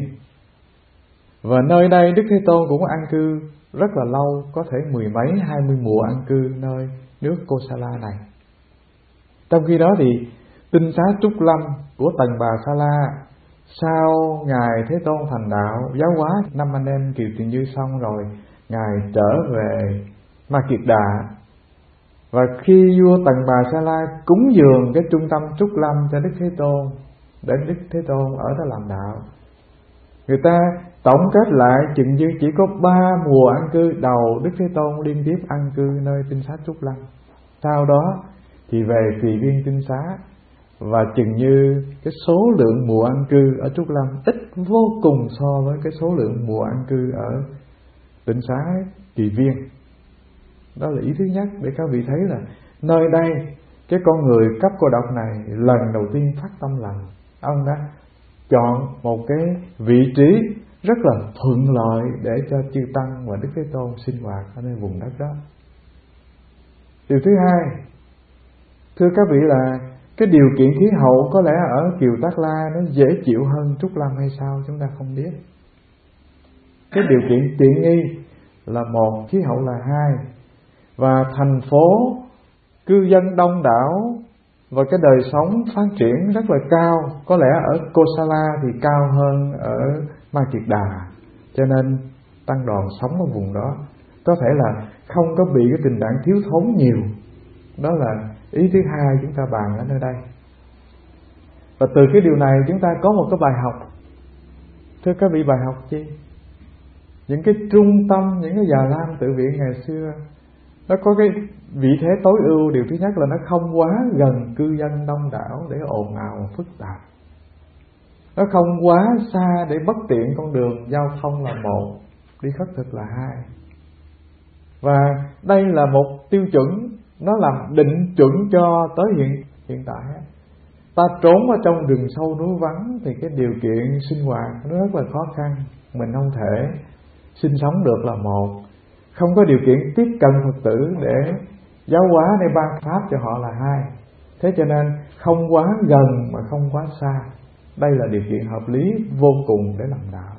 Và nơi đây Đức Thế Tôn cũng an cư rất là lâu, có thể 10 mấy 20 mùa an cư nơi nước Kosala này. Trong khi đó thì tinh xá Trúc Lâm của Tần Bà Sa La, sau Ngài Thế Tôn thành đạo giáo hóa 5 anh em Kiều Tiền Như xong rồi, Ngài trở về Ma Kiệt Đà. Và khi vua Tần Bà Sa La cúng dường cái trung tâm Trúc Lâm cho Đức Thế Tôn, để Đức Thế Tôn ở đó làm đạo, người ta tổng kết lại chừng như chỉ có 3 mùa an cư đầu Đức Thế Tôn liên tiếp an cư nơi tinh xá Trúc Lâm. Sau đó thì về Tùy Viên tinh xá, và chừng như cái số lượng mùa an cư ở Trúc Lâm ít vô cùng so với cái số lượng mùa an cư ở tinh xá Tùy Viên. Đó là ý thứ nhất để các vị thấy là nơi đây cái con người cấp cô độc này lần đầu tiên phát tâm lành, ông đã chọn một cái vị trí rất là thuận lợi để cho chư tăng và Đức Thế Tôn sinh hoạt ở nơi vùng đất đó. Điều thứ hai, thưa các vị là cái điều kiện khí hậu có lẽ ở Kiều Tác La nó dễ chịu hơn Trúc Lâm hay sao chúng ta không biết. Cái điều kiện tiện nghi là một, khí hậu là hai, và thành phố cư dân đông đảo và cái đời sống phát triển rất là cao. Có lẽ ở Kosala thì cao hơn ở Ma Kiệt Đà, cho nên tăng đoàn sống ở vùng đó có thể là không có bị cái tình trạng thiếu thốn nhiều. Đó là ý thứ hai chúng ta bàn ở nơi đây. Và từ cái điều này chúng ta có một cái bài học. Thưa các vị, bài học chi? Những cái trung tâm, những cái già lam tự viện ngày xưa nó có cái vị thế tối ưu. Điều thứ nhất là nó không quá gần cư dân đông đảo để ồn ào phức tạp, nó không quá xa để bất tiện con đường giao thông là một, đi khất thực là hai. Và đây là một tiêu chuẩn, nó làm định chuẩn cho tới hiện tại. Ta trốn ở trong rừng sâu núi vắng thì cái điều kiện sinh hoạt nó rất là khó khăn, mình không thể sinh sống được là một, không có điều kiện tiếp cận Phật tử để giáo hóa, để ban pháp cho họ là hai. Thế cho nên không quá gần mà không quá xa, đây là điều kiện hợp lý vô cùng để làm đạo.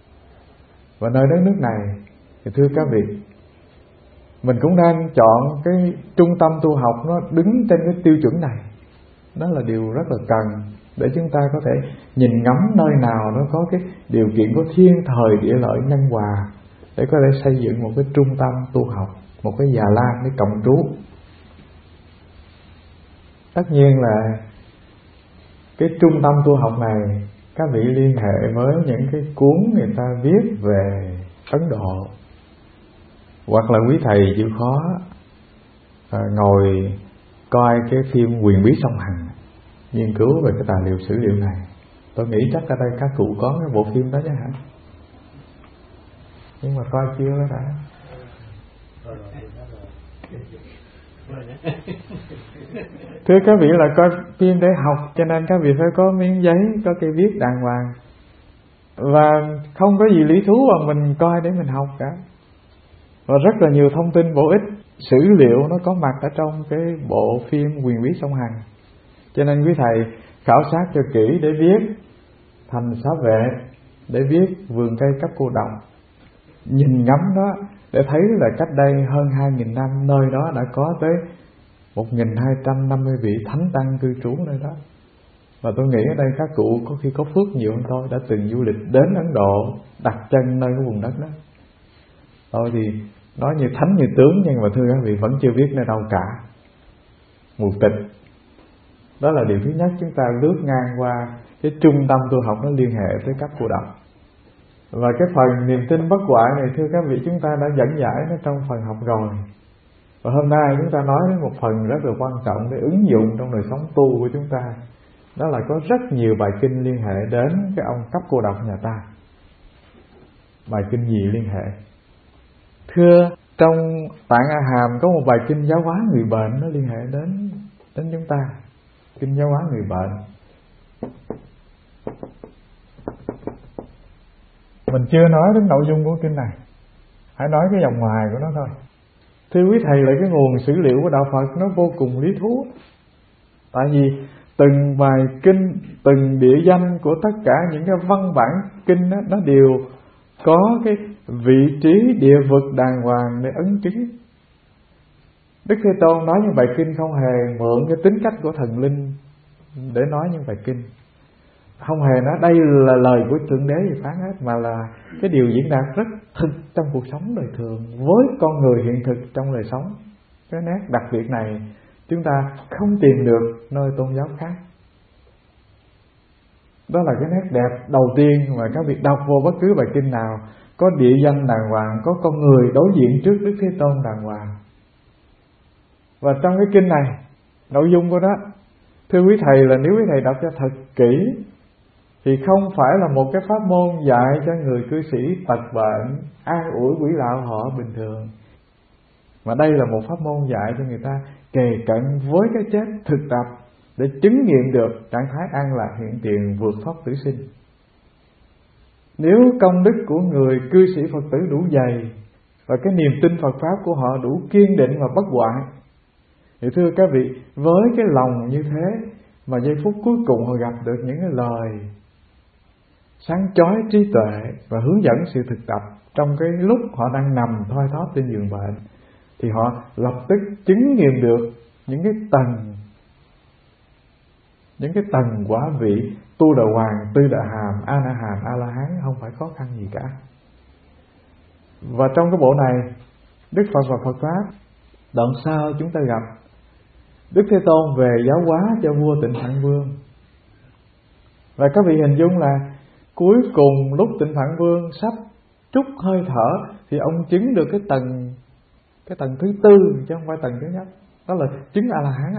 Và nơi đất nước này thì thưa các vị, mình cũng đang chọn cái trung tâm tu học nó đứng trên cái tiêu chuẩn này. Đó là điều rất là cần để chúng ta có thể nhìn ngắm nơi nào nó có cái điều kiện của thiên thời địa lợi nhân hòa để có thể xây dựng một cái trung tâm tu học, một cái già lam để cộng trú. Tất nhiên là cái trung tâm tu học này các vị liên hệ với những cái cuốn người ta viết về Ấn Độ, hoặc là quý thầy chịu khó ngồi coi cái phim Quyền Bí Song Hằng, nghiên cứu về cái tài liệu sử liệu này. Tôi nghĩ chắc ở đây các cụ có cái bộ phim đó chứ hả? Nhưng mà coi chưa đó đã. Thưa các vị, là coi phim để học, cho nên các vị phải có miếng giấy, có cây viết đàng hoàng. Và không có gì lý thú mà mình coi để mình học cả. Và rất là nhiều thông tin bổ ích, sử liệu nó có mặt ở trong cái bộ phim Quyền Bí Song Hằng. Cho nên quý thầy khảo sát cho kỹ để viết Thành Xá Vệ, để viết Vườn Cây Cấp Cô Đồng. Nhìn ngắm đó để thấy là cách đây hơn 2.000 năm nơi đó đã có tới 1.250 vị thánh tăng cư trú nơi đó. Và tôi nghĩ ở đây các cụ có khi có phước nhiều hơn tôi, đã từng du lịch đến Ấn Độ, đặt chân nơi cái vùng đất đó. Tôi thì nói như thánh như tướng, nhưng mà thưa các vị vẫn chưa biết nơi đâu cả. Mù tịch. Đó là điều thứ nhất, chúng ta lướt ngang qua cái trung tâm tu học nó liên hệ tới cấp cô độc. Và cái phần niềm tin bất hoại này thưa các vị chúng ta đã dẫn giải nó trong phần học rồi. Và hôm nay chúng ta nói đến một phần rất là quan trọng để ứng dụng trong đời sống tu của chúng ta. Đó là có rất nhiều bài kinh liên hệ đến cái ông cấp cô độc nhà ta. Bài kinh gì liên hệ? Thưa, trong Tạng A Hàm có một bài kinh giáo hóa người bệnh nó liên hệ đến chúng ta. Kinh giáo hóa người bệnh. Mình chưa nói đến nội dung của kinh này, hãy nói cái dòng ngoài của nó thôi. Thưa quý thầy, là cái nguồn sử liệu của đạo Phật nó vô cùng lý thú. Tại vì từng bài kinh, từng địa danh của tất cả những cái văn bản kinh đó, nó đều có cái vị trí địa vực đàng hoàng để ấn chứng. Đức Thế Tôn nói những bài kinh không hề mượn cái tính cách của thần linh để nói những bài kinh, không hề nói đây là lời của Thượng Đế gì phán hết, mà là cái điều diễn đạt rất thực trong cuộc sống đời thường với con người hiện thực trong đời sống. Cái nét đặc biệt này chúng ta không tìm được nơi tôn giáo khác. Đó là cái nét đẹp đầu tiên mà các vị đọc vô bất cứ bài kinh nào, có địa danh đàng hoàng, có con người đối diện trước Đức Thế Tôn đàng hoàng. Và trong cái kinh này, nội dung của nó, thưa quý thầy, là nếu quý thầy đọc cho thật kỹ thì không phải là một cái pháp môn dạy cho người cư sĩ tật bệnh, an ủi quỷ lão họ bình thường, mà đây là một pháp môn dạy cho người ta kề cận với cái chết thực tập để chứng nghiệm được trạng thái an lạc hiện tiền, vượt thoát tử sinh. Nếu công đức của người cư sĩ Phật tử đủ dày và cái niềm tin Phật pháp của họ đủ kiên định và bất hoại, thì thưa các vị, với cái lòng như thế mà giây phút cuối cùng họ gặp được những cái lời sáng chói trí tuệ và hướng dẫn sự thực tập trong cái lúc họ đang nằm thoi thóp trên giường bệnh, thì họ lập tức chứng nghiệm được những cái tầng quả vị tu đà hoàng, tư đà hàm, a na hàm, a la hán, không phải khó khăn gì cả. Và trong cái bộ này, Đức Phật và Phật pháp, đoạn sau chúng ta gặp Đức Thế Tôn về giáo hóa cho vua Tịnh Phạn Vương. Và các vị hình dung là cuối cùng lúc Tịnh Phạn Vương sắp trút hơi thở thì ông chứng được cái tầng thứ tư, chứ không phải tầng thứ nhất. Đó là chứng A La Hán.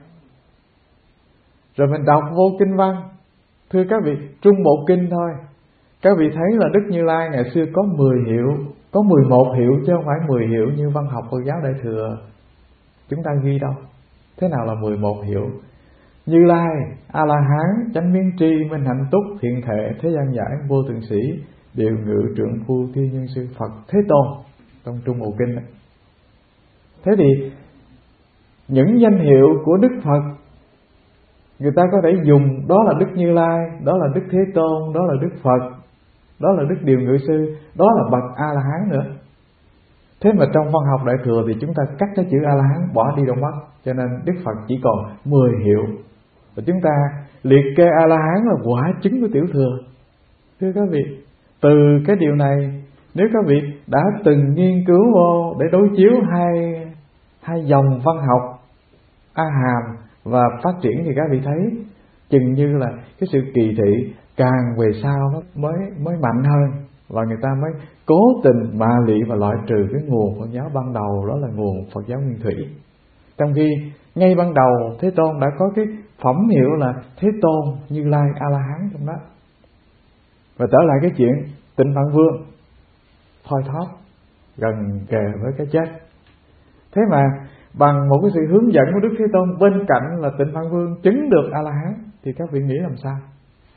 Rồi mình đọc vô kinh văn, thưa các vị, trung bộ kinh thôi, các vị thấy là Đức Như Lai ngày xưa có 10 hiệu, có 11 hiệu chứ không phải 10 hiệu như văn học Phật giáo Đại Thừa chúng ta ghi đâu. Thế nào là 11 hiệu? Như Lai, A La Hán, chánh miên tri, minh hạnh túc, thiện thệ, thế gian giải, vô thượng sĩ, điều ngự, trượng phu, thiên nhân sư, Phật Thế Tôn trong trung bộ kinh đó. Thế thì những danh hiệu của Đức Phật người ta có thể dùng, đó là Đức Như Lai, đó là Đức Thế Tôn, đó là Đức Phật, đó là Đức Điều Ngự Sư, đó là bậc A La Hán nữa. Thế mà trong văn học Đại Thừa thì chúng ta cắt cái chữ A La Hán bỏ đi đâu mất, cho nên Đức Phật chỉ còn 10 hiệu. Và chúng ta liệt kê A La Hán là quả chứng của tiểu thừa. Thưa các vị, từ cái điều này, nếu các vị đã từng nghiên cứu vô để đối chiếu hai dòng văn học A Hàm và phát triển, thì các vị thấy chừng như là cái sự kỳ thị càng về sau nó mới mạnh hơn, và người ta mới cố tình mạ lị và loại trừ cái nguồn Phật giáo ban đầu, đó là nguồn Phật giáo Nguyên Thủy. Trong khi ngay ban đầu Thế Tôn đã có cái phẩm hiệu là Thế Tôn Như Lai A La Hán trong đó. Và trở lại cái chuyện Tịnh Phạn Vương thoi thóp gần kề với cái chết, thế mà bằng một cái sự hướng dẫn của Đức Thế Tôn, bên cạnh là Tịnh Phạn Vương chứng được A La Hán, thì các vị nghĩ làm sao?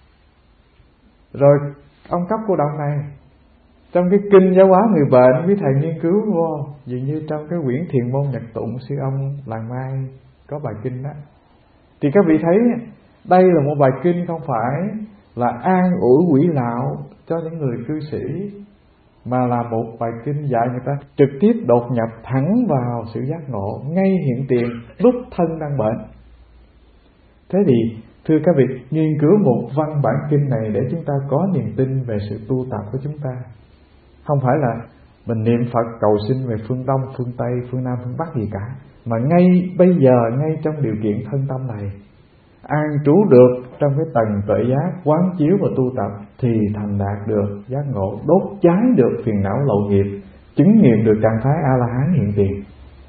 Rồi ông Cấp Cô Độc này, trong cái kinh giáo hóa người bệnh quý thầy nghiên cứu vô, dường như trong cái quyển Thiền Môn Nhật Tụng sư ông Làng Mai có bài kinh đó, thì các vị thấy đây là một bài kinh không phải là an ủi quỷ lão cho những người cư sĩ, mà là một bài kinh dạy người ta trực tiếp đột nhập thẳng vào sự giác ngộ ngay hiện tiền lúc thân đang bệnh. Thế thì thưa các vị, nghiên cứu một văn bản kinh này để chúng ta có niềm tin về sự tu tập của chúng ta. Không phải là mình niệm Phật cầu xin về phương Đông, phương Tây, phương Nam, phương Bắc gì cả, mà ngay bây giờ, ngay trong điều kiện thân tâm này, an trú được trong cái tầng tuệ giác, quán chiếu và tu tập, thì thành đạt được giác ngộ, đốt cháy được phiền não lậu nghiệp, chứng nghiệm được trạng thái A La Hán hiện tiền.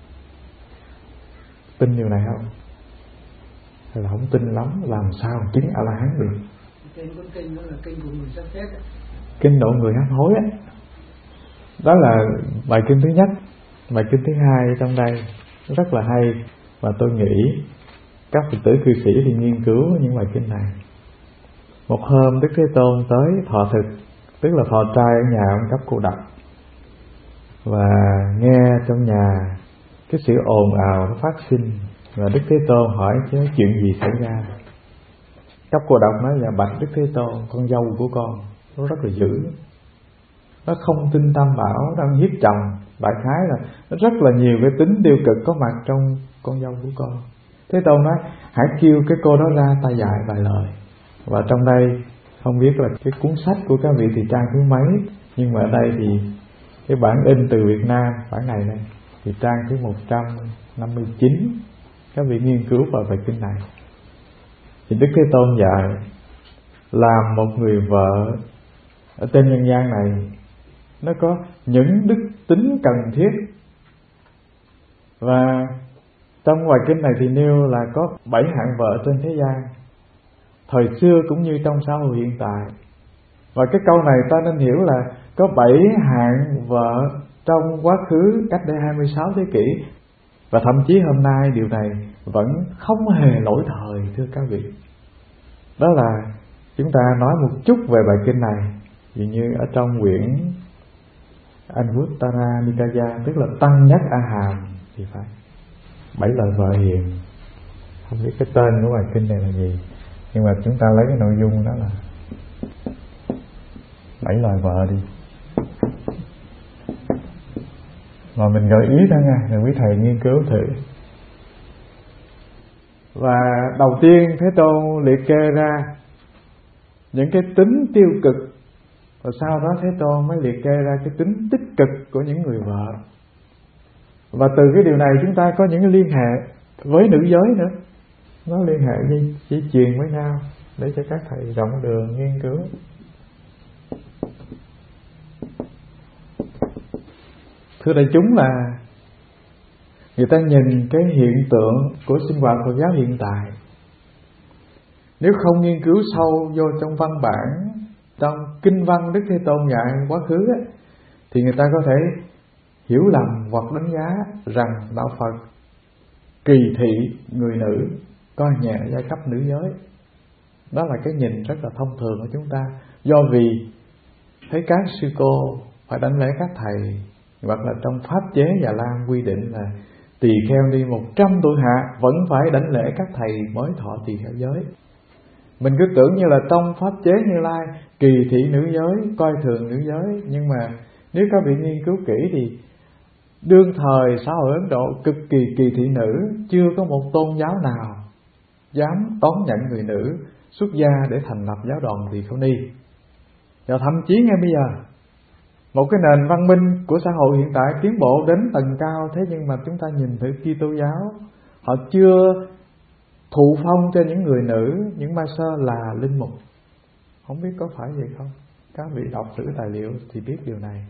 Tin điều này không? Hay là không tin lắm, làm sao chứng A La Hán được? Kinh đó là kinh của người sắp xếp, kinh độ người hấp hối á. Đó là bài kinh thứ nhất. Bài kinh thứ hai trong đây rất là hay, và tôi nghĩ các Phật tử cư sĩ thì nghiên cứu những bài kinh này. Một hôm Đức Thế Tôn tới thọ thực, tức là thọ trai ở nhà ông Cấp Cô Độc, và nghe trong nhà cái sự ồn ào nó phát sinh, và Đức Thế Tôn hỏi chứ chuyện gì xảy ra. Cấp Cô Độc nói là bạch Đức Thế Tôn, con dâu của con nó rất là dữ, nó không tin Tam Bảo, đang hiếp chồng. Đại khái là nó rất là nhiều cái tính tiêu cực có mặt trong con dâu của con. Thế Tôn nói hãy kêu cái cô đó ra ta dạy vài lời. Và trong đây không biết là cái cuốn sách của các vị thì trang thứ mấy, nhưng mà ở đây thì cái bản in từ Việt Nam, bản này đây thì trang thứ 159. Các vị nghiên cứu vào bài kinh này. Thì Đức Thế Tôn dạy làm một người vợ ở trên nhân gian này nó có những đức tính cần thiết. Và trong bài kinh này thì nêu là có 7 hạng vợ trên thế gian, thời xưa cũng như trong xã hội hiện tại. Và cái câu này ta nên hiểu là có 7 hạng vợ trong quá khứ cách đây 26 thế kỷ, và thậm chí hôm nay điều này vẫn không hề lỗi thời, thưa các vị. Đó là chúng ta nói một chút về bài kinh này. Dường như ở trong quyển Anuttara Nikaya, tức là Tăng Nhất A Hàm thì phải 7 lời vợ hiền. Không biết cái tên của bài kinh này là gì, nhưng mà chúng ta lấy cái nội dung đó là 7 lời vợ đi. Mà mình gợi ý thôi nha, rồi quý thầy nghiên cứu thử. Và đầu tiên Thế Tôn liệt kê ra những cái tính tiêu cực, và sau đó Thế Tôn mới liệt kê ra cái tính tích cực của những người vợ. Và từ cái điều này chúng ta có những cái liên hệ với nữ giới nữa, nó liên hệ với chỉ truyền với nhau để cho các thầy rộng đường nghiên cứu. Thưa đại chúng, là người ta nhìn cái hiện tượng của sinh hoạt Phật giáo hiện tại, nếu không nghiên cứu sâu vô trong văn bản, trong kinh văn Đức Thế Tôn dạy quá khứ ấy, thì người ta có thể hiểu lầm hoặc đánh giá rằng đạo Phật kỳ thị người nữ, coi nhẹ giai cấp nữ giới. Đó là cái nhìn rất là thông thường của chúng ta, do vì thấy các sư cô phải đánh lễ các thầy, hoặc là trong pháp chế Già Lam quy định là tỳ kheo đi 100 tuổi hạ vẫn phải đánh lễ các thầy mới thọ tỳ kheo giới. Mình cứ tưởng như là trong pháp chế Như Lai kỳ thị nữ giới, coi thường nữ giới. Nhưng mà nếu các vị nghiên cứu kỹ thì đương thời xã hội Ấn Độ cực kỳ kỳ thị nữ, chưa có một tôn giáo nào dám đón nhận người nữ xuất gia để thành lập giáo đoàn Tỳ Kheo Ni. Và thậm chí ngay bây giờ Một cái nền văn minh của xã hội hiện tại tiến bộ đến tầng cao, thế nhưng mà chúng ta nhìn thử Kitô giáo, họ chưa thụ phong cho những người nữ, những ma sơ là linh mục. Không biết có phải vậy không? Các vị đọc thử tài liệu thì biết điều này.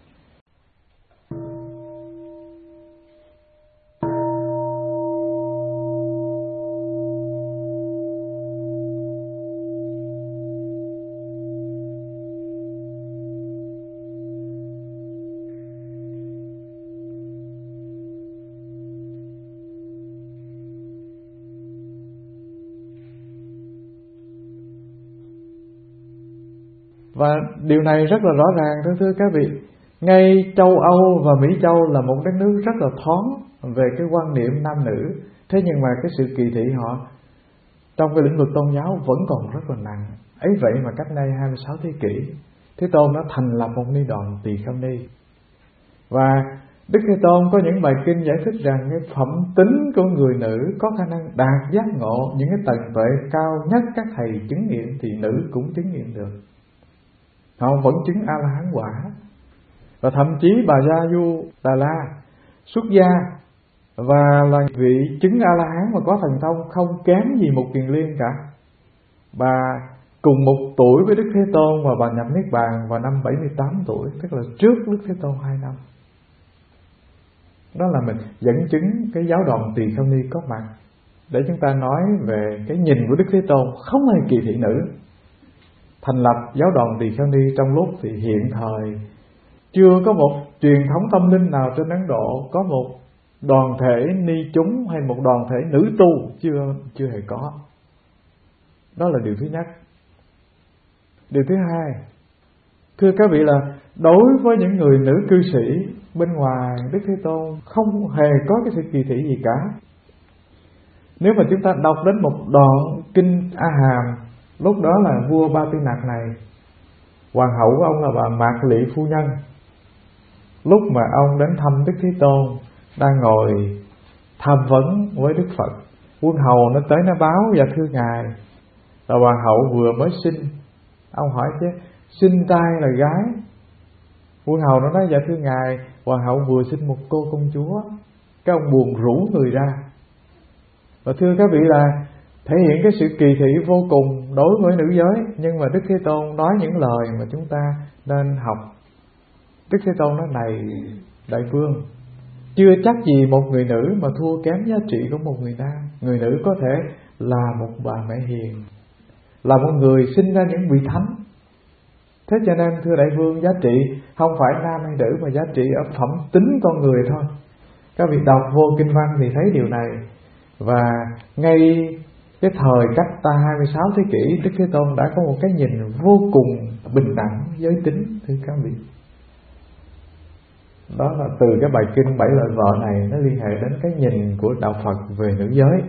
Và điều này rất là rõ ràng thưa các vị. Ngay châu Âu và Mỹ Châu là một đất nước rất là thoáng về cái quan niệm nam nữ. Thế nhưng mà cái sự kỳ thị họ trong cái lĩnh vực tôn giáo vẫn còn rất là nặng. Ấy vậy mà cách đây 26 thế kỷ, Thế Tôn đã thành lập một ni đoàn Tỳ Kheo Ni. Và Đức Thế Tôn có những bài kinh giải thích rằng cái phẩm tính của người nữ có khả năng đạt giác ngộ những cái tầng tuệ cao nhất các thầy chứng nghiệm thì nữ cũng chứng nghiệm được. Họ vẫn chứng A-la-hán quả. Và thậm chí bà Gia Du Đà La xuất gia và là vị chứng A-la-hán mà có thần thông không kém gì một Kiền Liên cả. Bà cùng một tuổi với Đức Thế Tôn và bà nhập Niết Bàn vào năm 78 tuổi, tức là trước Đức Thế Tôn 2 năm. Đó là mình dẫn chứng cái giáo đoàn Tỳ Kheo Ni có mặt để chúng ta nói về cái nhìn của Đức Thế Tôn không hề kỳ thị nữ. Thành lập giáo đoàn Tỳ Kheo Ni trong lúc thì hiện thời chưa có một truyền thống tâm linh nào trên Ấn Độ có một đoàn thể ni chúng hay một đoàn thể nữ tu, chưa hề có. Đó là điều thứ nhất. Điều thứ hai, thưa các vị, là đối với những người nữ cư sĩ bên ngoài, Đức Thế Tôn không hề có cái sự kỳ thị gì cả. Nếu mà chúng ta đọc đến một đoạn kinh A Hàm, lúc đó là vua Ba Tư Nặc này, hoàng hậu của ông là bà Mạc Lị phu nhân. Lúc mà ông đến thăm Đức Thế Tôn, đang ngồi tham vấn với Đức Phật, quân hầu nó tới nó báo: dạ thưa ngài, là hoàng hậu vừa mới sinh. Ông hỏi chứ sinh trai là gái? Quân hầu nó nói: dạ thưa ngài, hoàng hậu vừa sinh một cô công chúa. Cái ông buồn rũ người ra. Và thưa các vị, là thể hiện cái sự kỳ thị vô cùng đối với nữ giới. Nhưng mà Đức Thế Tôn nói những lời mà chúng ta nên học. Đức Thế Tôn nói: này đại vương, chưa chắc gì một người nữ mà thua kém giá trị của một người nam. Người nữ có thể là một bà mẹ hiền, là một người sinh ra những vị thánh. Thế cho nên thưa đại vương, giá trị không phải nam hay nữ, mà giá trị ở phẩm tính con người thôi. Các vị đọc vô kinh văn thì thấy điều này. Và ngay cái thời cách ta 26 thế kỷ, Đức Thế Tôn đã có một cái nhìn vô cùng bình đẳng giới tính, thưa các vị. Đó là từ cái bài kinh 7 loại vợ này, nó liên hệ đến cái nhìn của đạo Phật về nữ giới.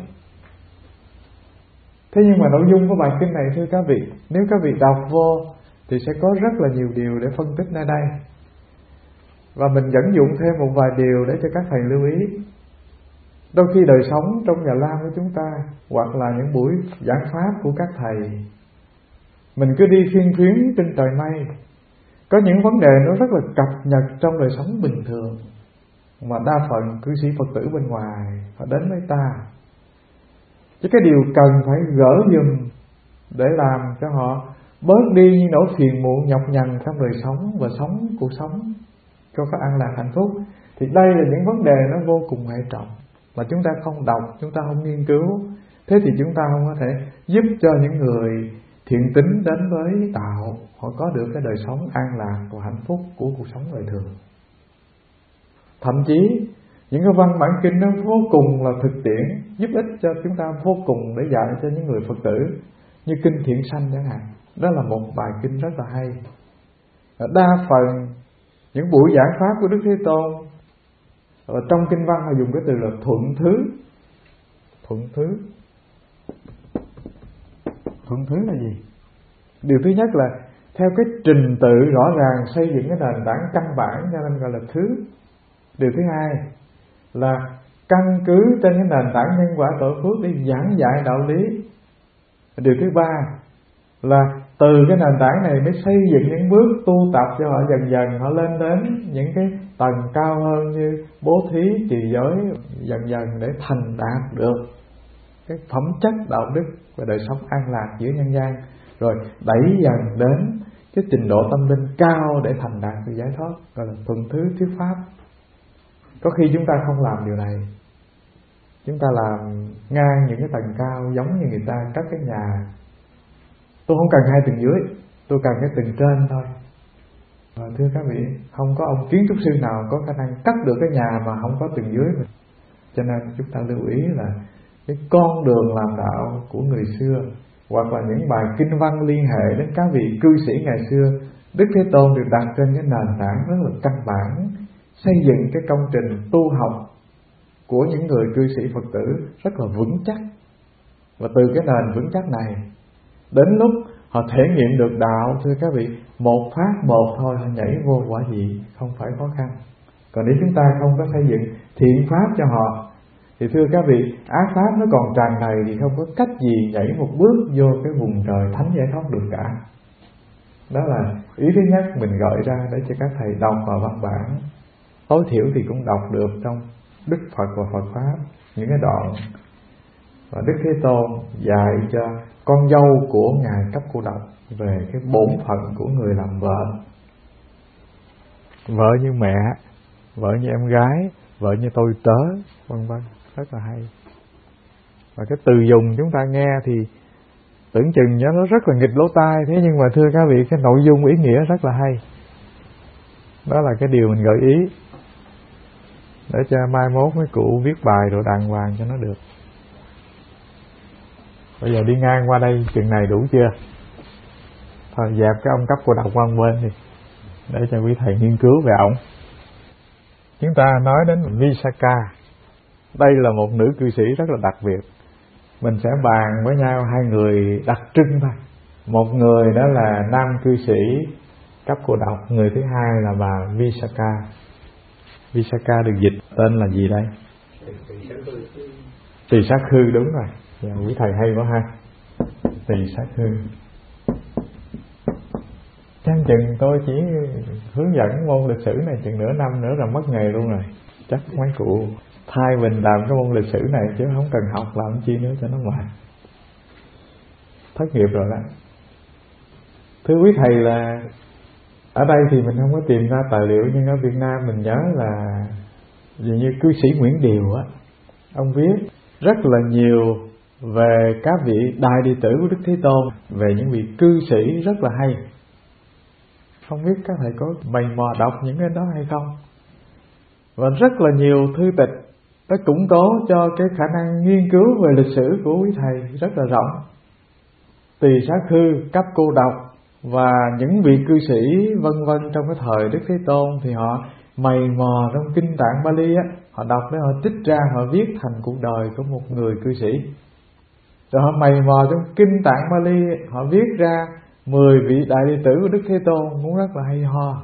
Thế nhưng mà nội dung của bài kinh này, thưa các vị, nếu các vị đọc vô thì sẽ có rất là nhiều điều để phân tích nơi đây. Và mình dẫn dụng thêm một vài điều để cho các thầy lưu ý. Đôi khi đời sống trong nhà Lam của chúng ta, hoặc là những buổi giảng pháp của các thầy, mình cứ đi phiên phiến trên trời mây. Có những vấn đề nó rất là cập nhật trong đời sống bình thường, mà đa phần cư sĩ Phật tử bên ngoài họ đến với ta. Chứ cái điều cần phải gỡ giùm để làm cho họ bớt đi những nỗi phiền muộn nhọc nhằn trong đời sống và sống cuộc sống cho có an lạc hạnh phúc, thì đây là những vấn đề nó vô cùng hệ trọng mà chúng ta không đọc, chúng ta không nghiên cứu. Thế thì chúng ta không có thể giúp cho những người thiện tín đến với đạo họ có được cái đời sống an lạc và hạnh phúc của cuộc sống đời thường. Thậm chí những cái văn bản kinh nó vô cùng là thực tiễn, giúp ích cho chúng ta vô cùng để dạy cho những người Phật tử, như kinh Thiện Sanh chẳng hạn. Đó là một bài kinh rất là hay. Đa phần những buổi giảng pháp của Đức Thế Tôn, và trong kinh văn họ dùng cái từ là thuận thứ. Thuận thứ. Thuận thứ là gì? Điều thứ nhất là theo cái trình tự rõ ràng xây dựng cái nền tảng căn bản, cho nên gọi là thứ. Điều thứ hai là căn cứ trên cái nền tảng nhân quả tội phước để giảng dạy đạo lý. Điều thứ ba là từ cái nền tảng này mới xây dựng những bước tu tập cho họ, dần dần họ lên đến những cái tầng cao hơn như bố thí, trì giới, dần dần để thành đạt được cái phẩm chất đạo đức và đời sống an lạc giữa nhân gian, rồi đẩy dần đến cái trình độ tâm linh cao để thành đạt sự giải thoát, gọi là thuần thứ thuyết pháp. Có khi chúng ta không làm điều này, chúng ta làm ngang những cái tầng cao, giống như người ta cất cái nhà. Tôi không cần 2 tầng dưới, tôi cần cái tầng trên thôi. Và thưa các vị, không có ông kiến trúc sư nào có khả năng cất được cái nhà mà không có tầng dưới. Cho nên chúng ta lưu ý là cái con đường làm đạo của người xưa, hoặc là những bài kinh văn liên hệ đến các vị cư sĩ ngày xưa, Đức Thế Tôn được đặt trên cái nền tảng rất là căn bản, xây dựng cái công trình tu học của những người cư sĩ Phật tử rất là vững chắc. Và từ cái nền vững chắc này, đến lúc họ thể nghiệm được đạo, thưa các vị, một phát một thôi họ nhảy vô quả vị, không phải khó khăn. Còn nếu chúng ta không có xây dựng thiện pháp cho họ, thì thưa các vị, ác pháp nó còn tràn đầy thì không có cách gì nhảy một bước vô cái vùng trời thánh giải thoát được cả. Đó là ý thứ nhất mình gọi ra để cho các thầy đọc vào văn bản. Tối thiểu thì cũng đọc được trong Đức Phật và Phật Pháp những cái đoạn và Đức Thế Tôn dạy cho con dâu của Ngài Cấp Cô Độc về cái bổn phận của người làm vợ. Vợ như mẹ, vợ như em gái, vợ như tôi tớ, vân vân, rất là hay. Và cái từ dùng chúng ta nghe thì tưởng chừng nó rất là nghịch lỗ tai, thế nhưng mà thưa các vị, cái nội dung ý nghĩa rất là hay. Đó là cái điều mình gợi ý để cho mai mốt mấy cụ viết bài rồi đàng hoàng cho nó được. Bây giờ đi ngang qua đây chừng này đủ chưa? Thôi dẹp cái ông Cấp Cô Độc qua bên đi, để cho quý thầy nghiên cứu về ổng. Chúng ta nói đến Visakha. Đây là một nữ cư sĩ rất là đặc biệt. Mình sẽ bàn với nhau 2 người đặc trưng thôi. Một người đó là nam cư sĩ Cấp Cô Độc, người thứ hai là bà Visakha. Visakha được dịch tên là gì đây? Tỳ Sát Khư, đúng rồi. Dạ, quý thầy hay quá ha. Tỳ Sát Khư. Chắc chừng tôi chỉ hướng dẫn môn lịch sử này chừng nửa năm nữa là mất nghề luôn rồi. Chắc mấy cụ thay mình làm cái môn lịch sử này chứ không cần học làm chi nữa cho nó mệt. Thất nghiệp rồi đó. Thưa quý thầy là ở đây thì mình không có tìm ra tài liệu, nhưng ở Việt Nam mình nhớ là dường như cư sĩ Nguyễn Điều á, ông viết rất là nhiều về các vị đại đệ tử của Đức Thế Tôn, về những vị cư sĩ rất là hay. Không biết các thầy có mày mò đọc những cái đó hay không? Và rất là nhiều thư tịch đã củng cố cho cái khả năng nghiên cứu về lịch sử của quý thầy rất là rộng. Tỳ Sát Khư, Cấp Cô Độc và những vị cư sĩ vân vân trong cái thời Đức Thế Tôn thì họ mày mò trong kinh tạng Bali á, họ đọc để họ trích ra, họ viết thành cuộc đời của một người cư sĩ. Rồi họ mày mò trong kinh tạng Bali, họ viết ra 10 vị đại đệ tử của Đức Thế Tôn cũng rất là hay ho.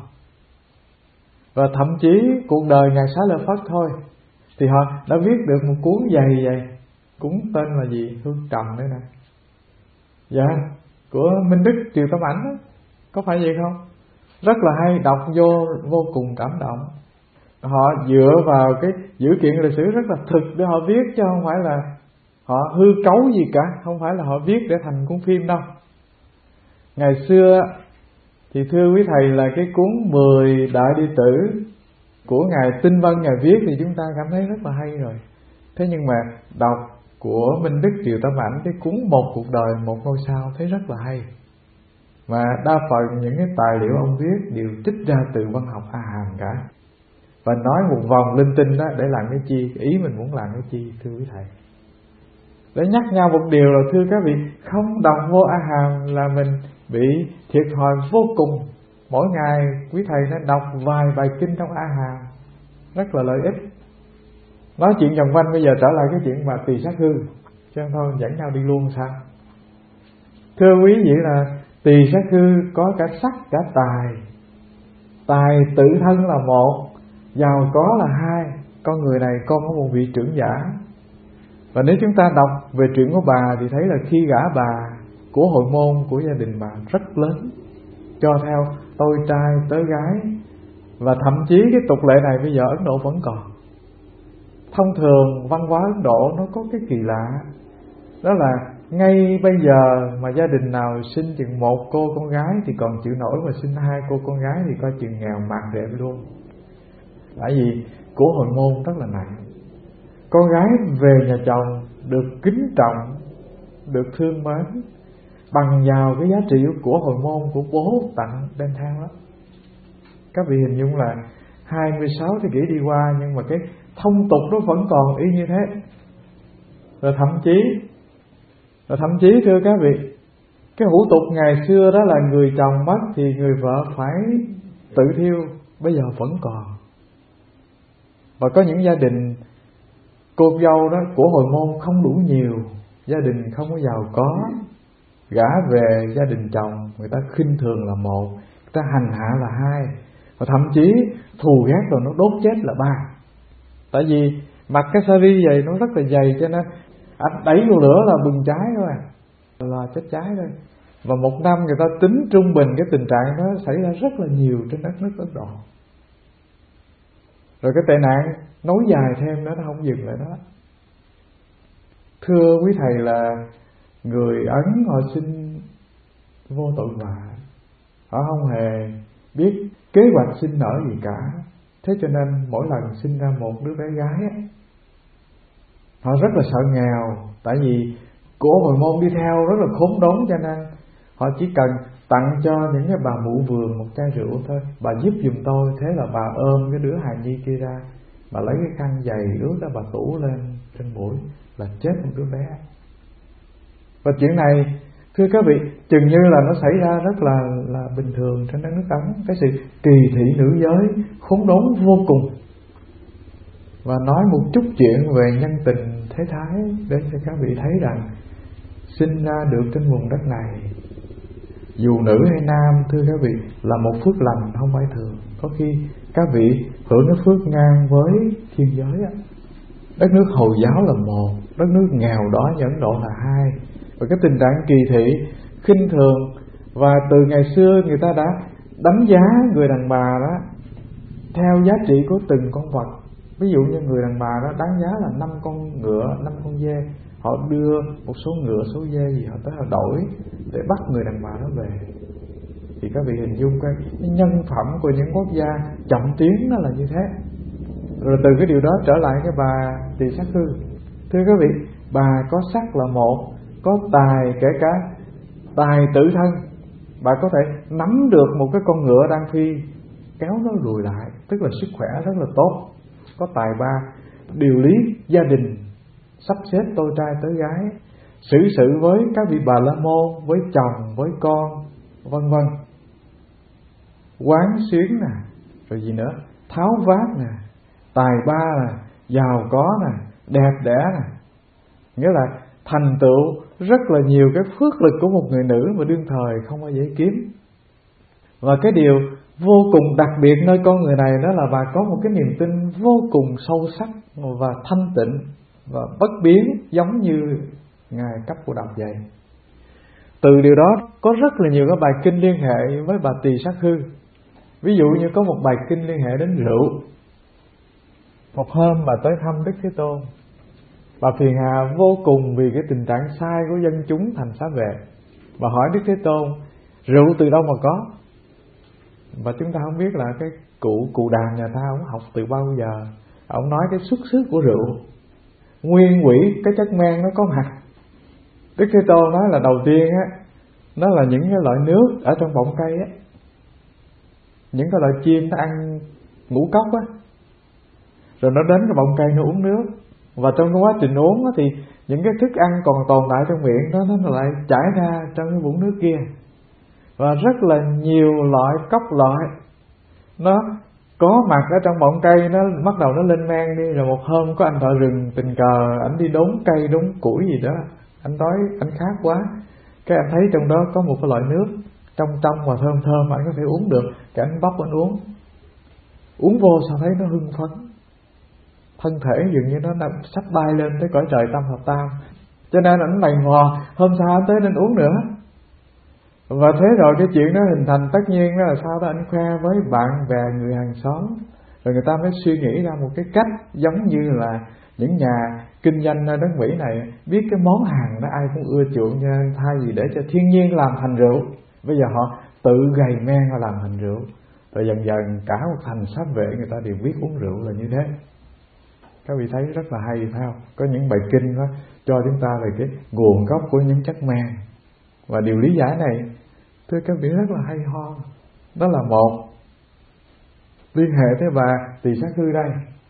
Và thậm chí cuộc đời Ngài Xá Lợi Phất thôi thì họ đã viết được một cuốn dày vậy, cuốn tên là gì? Hương Trầm đấy nè. Dạ, của Minh Đức Triều Tâm Ảnh đó. Có phải vậy không? Rất là hay, đọc vô cùng cảm động. Họ dựa vào cái dữ kiện lịch sử rất là thực để họ viết, chứ không phải là họ hư cấu gì cả, không phải là họ viết để thành cuốn phim đâu. Ngày xưa thì thưa quý thầy là cái cuốn 10 đại đệ tử của Ngài Tinh Vân Ngài viết thì chúng ta cảm thấy rất là hay rồi. Thế nhưng mà đọc của Minh Đức Triều Tâm Ảnh, cái cuốn Một Cuộc Đời Một Ngôi Sao thấy rất là hay. Mà đa phần những cái tài liệu ông viết đều trích ra từ văn học A Hàm cả. Và nói một vòng linh tinh đó để làm cái chi, ý mình muốn làm cái chi thưa quý thầy. Để nhắc nhau một điều là thưa các vị, không đọc vô A Hàm là mình bị thiệt thòi vô cùng. Mỗi ngày quý thầy nên đọc vài bài kinh trong A Hàm, rất là lợi ích. Nói chuyện vòng quanh, bây giờ trở lại cái chuyện mà Tỳ Sát Khư, cho nên thôi dẫn nhau đi luôn sao? Thưa quý vị là Tỳ Sát Khư có cả sắc cả tài. Tài tự thân là một, giàu có là hai. Con người này con có một vị trưởng giả. Và nếu chúng ta đọc về chuyện của bà thì thấy là khi gả bà của hồi môn của gia đình bà rất lớn, cho theo tôi trai tới gái. Và thậm chí cái tục lệ này bây giờ Ấn Độ vẫn còn. Thông thường văn hóa Ấn Độ nó có cái kỳ lạ, đó là ngay bây giờ mà gia đình nào sinh chừng một cô con gái thì còn chịu nổi, mà sinh hai cô con gái thì coi chừng nghèo mạt đẹp luôn. Tại vì của hồi môn rất là nặng. Con gái về nhà chồng được kính trọng, được thương mến, bằng vào cái giá trị của hồi môn của bố tặng đem theo đó. Các vị hình dung là 26 thế kỷ đi qua, nhưng mà cái thông tục nó vẫn còn y như thế. Rồi thậm chí thưa các vị, cái hủ tục ngày xưa đó là người chồng mất thì người vợ phải tự thiêu, bây giờ vẫn còn. Và có những gia đình cô dâu đó của hồi môn không đủ nhiều, gia đình không có giàu có, gả về gia đình chồng người ta khinh thường là một, người ta hành hạ là hai, và thậm chí thù ghét rồi nó đốt chết là ba. Tại vì mặc cái sari vậy nó rất là dày, cho nên anh đẩy vô lửa là bừng cháy thôi, là chết cháy thôi. Và một năm người ta tính trung bình cái tình trạng đó xảy ra rất là nhiều trên đất nước Ấn Độ. Rồi cái tệ nạn nối dài thêm nữa, nó không dừng lại đó. Thưa quý thầy là người Ấn họ sinh vô tội vạ, họ không hề biết kế hoạch sinh nở gì cả. Thế cho nên mỗi lần sinh ra một đứa bé gái ấy, họ rất là sợ nghèo. Tại vì của hồi môn đi theo rất là khốn đốn, cho nên họ chỉ cần tặng cho những cái bà mụ vườn một chai rượu thôi, bà giúp giùm tôi. Thế là bà ôm cái đứa hài nhi kia ra, bà lấy cái khăn giày ướt đó bà tủ lên trên mũi là chết một đứa bé. Và chuyện này thưa các vị, chừng như là nó xảy ra rất là bình thường trên đất nước Ấn. Cái sự kỳ thị nữ giới khốn đốn vô cùng. Và nói một chút chuyện về nhân tình thế thái để cho các vị thấy rằng sinh ra được trên vùng đất này, dù nữ hay nam thưa các vị, là một phước lành không phải thường. Có khi các vị hưởng cái phước ngang với thiên giới á. Đất nước Hồi giáo là một, đất nước nghèo đói như Ấn Độ là hai. Và cái tình trạng kỳ thị, khinh thường, và từ ngày xưa người ta đã đánh giá người đàn bà đó theo giá trị của từng con vật. Ví dụ như người đàn bà đó đáng giá là 5 con ngựa, 5 con dê, họ đưa một số ngựa, số dê gì họ tới họ đổi để bắt người đàn bà đó về. Thì các vị hình dung cái nhân phẩm của những quốc gia chậm tiến nó là như thế. Rồi từ cái điều đó trở lại cái bà Tỳ Sắc Hư. Thưa các vị, bà có sắc là một, có tài, kể cả tài tự thân. Bà có thể nắm được một cái con ngựa đang phi, kéo nó lùi lại, tức là sức khỏe rất là tốt. Có tài ba, điều lý gia đình, sắp xếp tôi trai tới gái, xử sự với các vị bà la môn, với chồng, với con, vân vân. Quán xuyến nè, rồi gì nữa, tháo vát nè, tài ba nè, giàu có nè, đẹp đẽ nè. Nghĩa là thành tựu rất là nhiều cái phước lực của một người nữ mà đương thời không bao dễ kiếm. Và cái điều vô cùng đặc biệt nơi con người này đó là bà có một cái niềm tin vô cùng sâu sắc và thanh tịnh và bất biến, giống như Ngài Cấp Cô Độc vậy. Từ điều đó có rất là nhiều các bài kinh liên hệ với bà Tỳ Sắc Hư. Ví dụ như có một bài kinh liên hệ đến rượu. Một hôm bà tới thăm Đức Thế Tôn, bà phiền hà vô cùng vì cái tình trạng sai của dân chúng thành xá vệ. Bà hỏi Đức Thế Tôn, rượu từ đâu mà có? Và chúng ta không biết là cái cụ đàn nhà ta ông học từ bao giờ. Ông nói cái xuất xứ của rượu, nguyên quỷ cái chất men nó có mặt. Đức Thế Tôn nói là đầu tiên á, nó là những cái loại nước ở trong bọng cây á, những cái loại chim nó ăn ngũ cốc á, rồi nó đến cái bọng cây nó uống nước. Và trong cái quá trình uống á, thì những cái thức ăn còn tồn tại trong miệng đó nó lại chảy ra trong cái vũng nước kia. Và rất là nhiều loại cốc loại nó có mặt ở trong bọng cây, nó bắt đầu nó lên men đi. Rồi một hôm có anh thợ rừng tình cờ ảnh đi đốn cây đốn củi gì đó, anh đói anh khát quá, cái anh thấy trong đó có một cái loại nước trong và thơm thơm, anh có thể uống được, cái anh bóc anh uống vô sao thấy nó hưng phấn, thân thể dường như nó sắp bay lên tới cõi trời tam hợp tam. Cho nên ảnh bày mò hôm sau anh tới nên uống nữa. Và thế rồi cái chuyện đó hình thành tất nhiên đó là sao đó, anh khoe với bạn bè người hàng xóm, rồi người ta mới suy nghĩ ra một cái cách giống như là những nhà kinh doanh ở đất Mỹ này biết cái món hàng đó ai cũng ưa chuộng, cho nên thay vì để cho thiên nhiên làm thành rượu, bây giờ họ tự gầy men và làm thành rượu. Rồi dần dần cả một thành sát vệ người ta đều biết uống rượu là như thế. Các vị thấy rất là hay phải không? Có những bài kinh đó cho chúng ta về cái nguồn gốc của những chất men. Và điều lý giải này thưa các vị rất là hay ho. Đó là một, liên hệ tới bà Tỳ Sát Hư đây.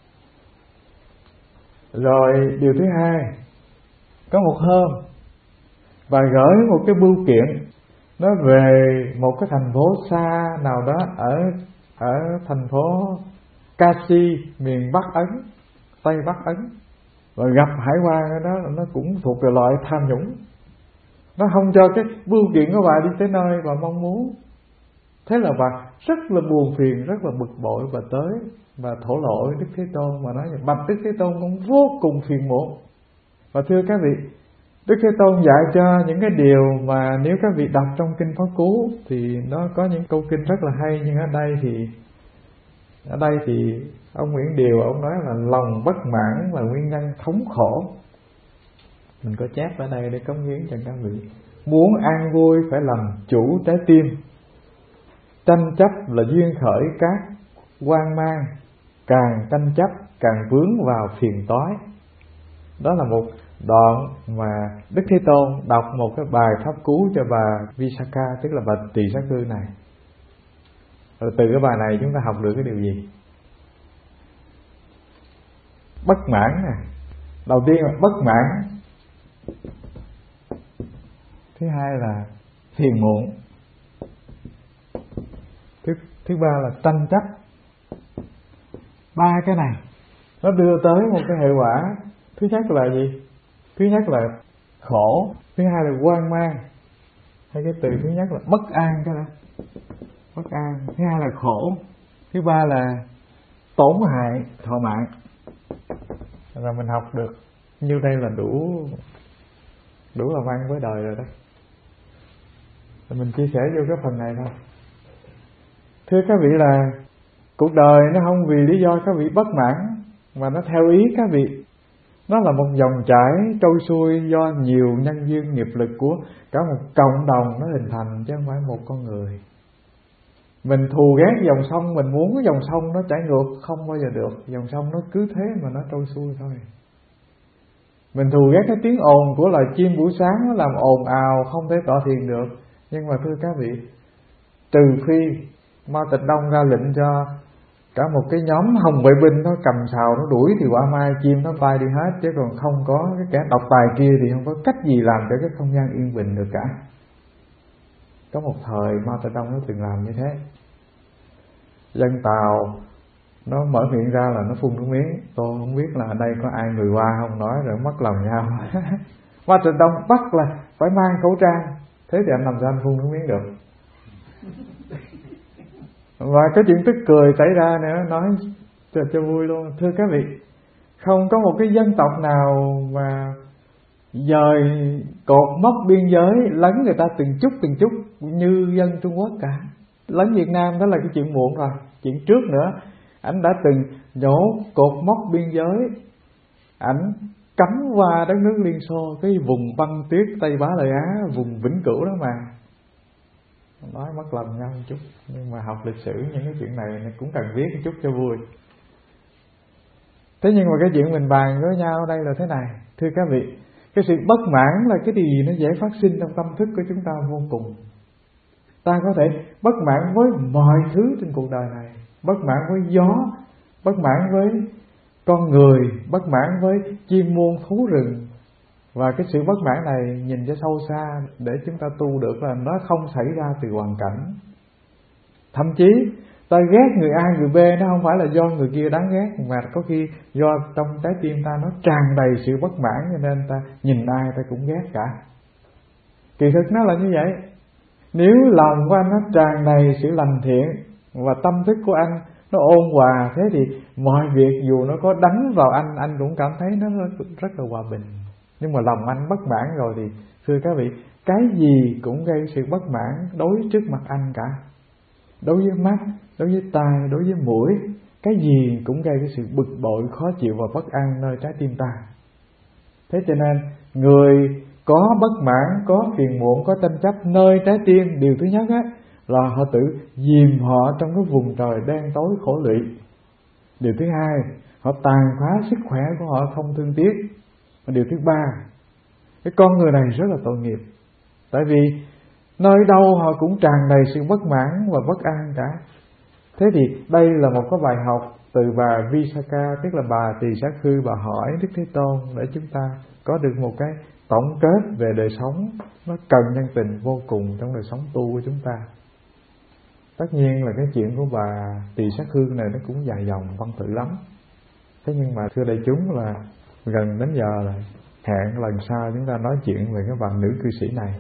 Rồi điều thứ hai, có một hôm bà gửi một cái bưu kiện nó về một cái thành phố xa nào đó ở thành phố Kashi, miền Bắc Ấn, Tây Bắc Ấn, và gặp hải quan ở đó nó cũng thuộc về loại tham nhũng. Nó không cho cái bưu kiện của bà đi tới nơi bà mong muốn. Thế là bà rất là buồn phiền, rất là bực bội, và tới và thổ lộ với Đức Thế Tôn mà nói: bạch Đức Thế Tôn, con vô cùng phiền muộn. Và thưa các vị, Đức Thế Tôn dạy cho những cái điều mà nếu các vị đọc trong kinh Pháp Cú thì nó có những câu kinh rất là hay. Nhưng ở đây thì ông Nguyễn Điều ông nói là lòng bất mãn là nguyên nhân thống khổ. Mình có chép ở đây để cống hiến cho các vị. Muốn an vui phải làm chủ trái tim. Tranh chấp là duyên khởi các hoang mang, càng tranh chấp càng vướng vào phiền toái. Đó là một đoạn mà Đức Thế Tôn đọc một cái bài pháp cú cho bà Visakha, tức là bà Tỳ Sát Hư này. Rồi từ cái bài này chúng ta học được cái điều gì? Bất mãn nè. Đầu tiên là bất mãn. Thứ hai là phiền muộn. Thứ ba là tranh chấp. Ba cái này nó đưa tới một cái hệ quả. Thứ nhất là gì? Thứ nhất là khổ. Thứ hai là hoang mang. Hay cái từ thứ nhất là bất an cái đó. Bất an. Thứ hai là khổ. Thứ ba là tổn hại thọ mạng. Rồi mình học được như đây là đủ làm ăn với đời rồi đó. Rồi mình chia sẻ vô cái phần này thôi. Thưa các vị là cuộc đời nó không vì lý do các vị bất mãn mà nó theo ý các vị. Nó là một dòng chảy trôi xuôi do nhiều nhân duyên nghiệp lực của cả một cộng đồng nó hình thành, chứ không phải một con người. Mình thù ghét dòng sông, mình muốn cái dòng sông nó chảy ngược, không bao giờ được. Dòng sông nó cứ thế mà nó trôi xuôi thôi. Mình thù ghét cái tiếng ồn của loài chim buổi sáng, nó làm ồn ào không thể tọa thiền được. Nhưng mà thưa các vị, trừ phi Mao Trạch Đông ra lệnh cho cả một cái nhóm hồng vệ binh nó cầm sào nó đuổi thì quả mai chim nó bay đi hết, chứ còn không có cái kẻ độc tài kia thì không có cách gì làm cho cái không gian yên bình được cả. Có một thời Mao Trạch Đông nó từng làm như thế. Dân Tàu nó mở miệng ra là nó phun nước miếng. Tôi không biết là ở đây có ai người Hoa không, nói rồi mất lòng nhau. Mao Trạch Đông bắt là phải mang khẩu trang, thế thì anh làm sao anh phun nước miếng được? Và cái chuyện tức cười xảy ra nữa, nói cho vui luôn. Thưa các vị, không có một cái dân tộc nào mà dời cột mốc biên giới lấn người ta từng chút như dân Trung Quốc cả. Lấn Việt Nam đó là cái chuyện muộn rồi. Chuyện trước nữa, ảnh đã từng nhổ cột mốc biên giới, ảnh cắm qua đất nước Liên Xô, cái vùng băng tuyết Tây Bá Lợi Á, vùng vĩnh cửu đó mà. Nói mất lòng nhau một chút, nhưng mà học lịch sử những cái chuyện này cũng cần viết một chút cho vui. Thế nhưng mà cái chuyện mình bàn với nhau đây là thế này. Thưa các vị, cái sự bất mãn là cái điều gì nó dễ phát sinh trong tâm thức của chúng ta vô cùng. Ta có thể bất mãn với mọi thứ trên cuộc đời này. Bất mãn với gió, bất mãn với con người, bất mãn với chim muôn thú rừng. Và cái sự bất mãn này nhìn cho sâu xa để chúng ta tu được là nó không xảy ra từ hoàn cảnh. Thậm chí ta ghét người A người B nó không phải là do người kia đáng ghét, mà có khi do trong trái tim ta nó tràn đầy sự bất mãn, cho nên ta nhìn ai ta cũng ghét cả. Kỳ thực nó là như vậy. Nếu lòng của anh nó tràn đầy sự lành thiện và tâm thức của anh nó ôn hòa, thế thì mọi việc dù nó có đánh vào anh cũng cảm thấy nó rất là hòa bình. Nhưng mà lòng anh bất mãn rồi thì thưa các vị, cái gì cũng gây sự bất mãn đối trước mặt anh cả. Đối với mắt, đối với tai, đối với mũi, cái gì cũng gây cái sự bực bội, khó chịu và bất an nơi trái tim ta. Thế cho nên người có bất mãn, có phiền muộn, có tranh chấp nơi trái tim, điều thứ nhất á là họ tự dìm họ trong cái vùng trời đen tối khổ lụy. Điều thứ hai, họ tàn phá sức khỏe của họ không thương tiếc. Và điều thứ ba, cái con người này rất là tội nghiệp. Tại vì nơi đâu họ cũng tràn đầy sự bất mãn và bất an cả. Thế thì đây là một cái bài học từ bà Visakha, tức là bà Tỳ Sát Khư, bà hỏi Đức Thế Tôn để chúng ta có được một cái tổng kết về đời sống nó cần nhân tình vô cùng trong đời sống tu của chúng ta. Tất nhiên là cái chuyện của bà Tỳ Sát Khư này nó cũng dài dòng văn tự lắm. Thế nhưng mà thưa đại chúng là gần đến giờ rồi, hẹn lần sau chúng ta nói chuyện về cái bà nữ cư sĩ này.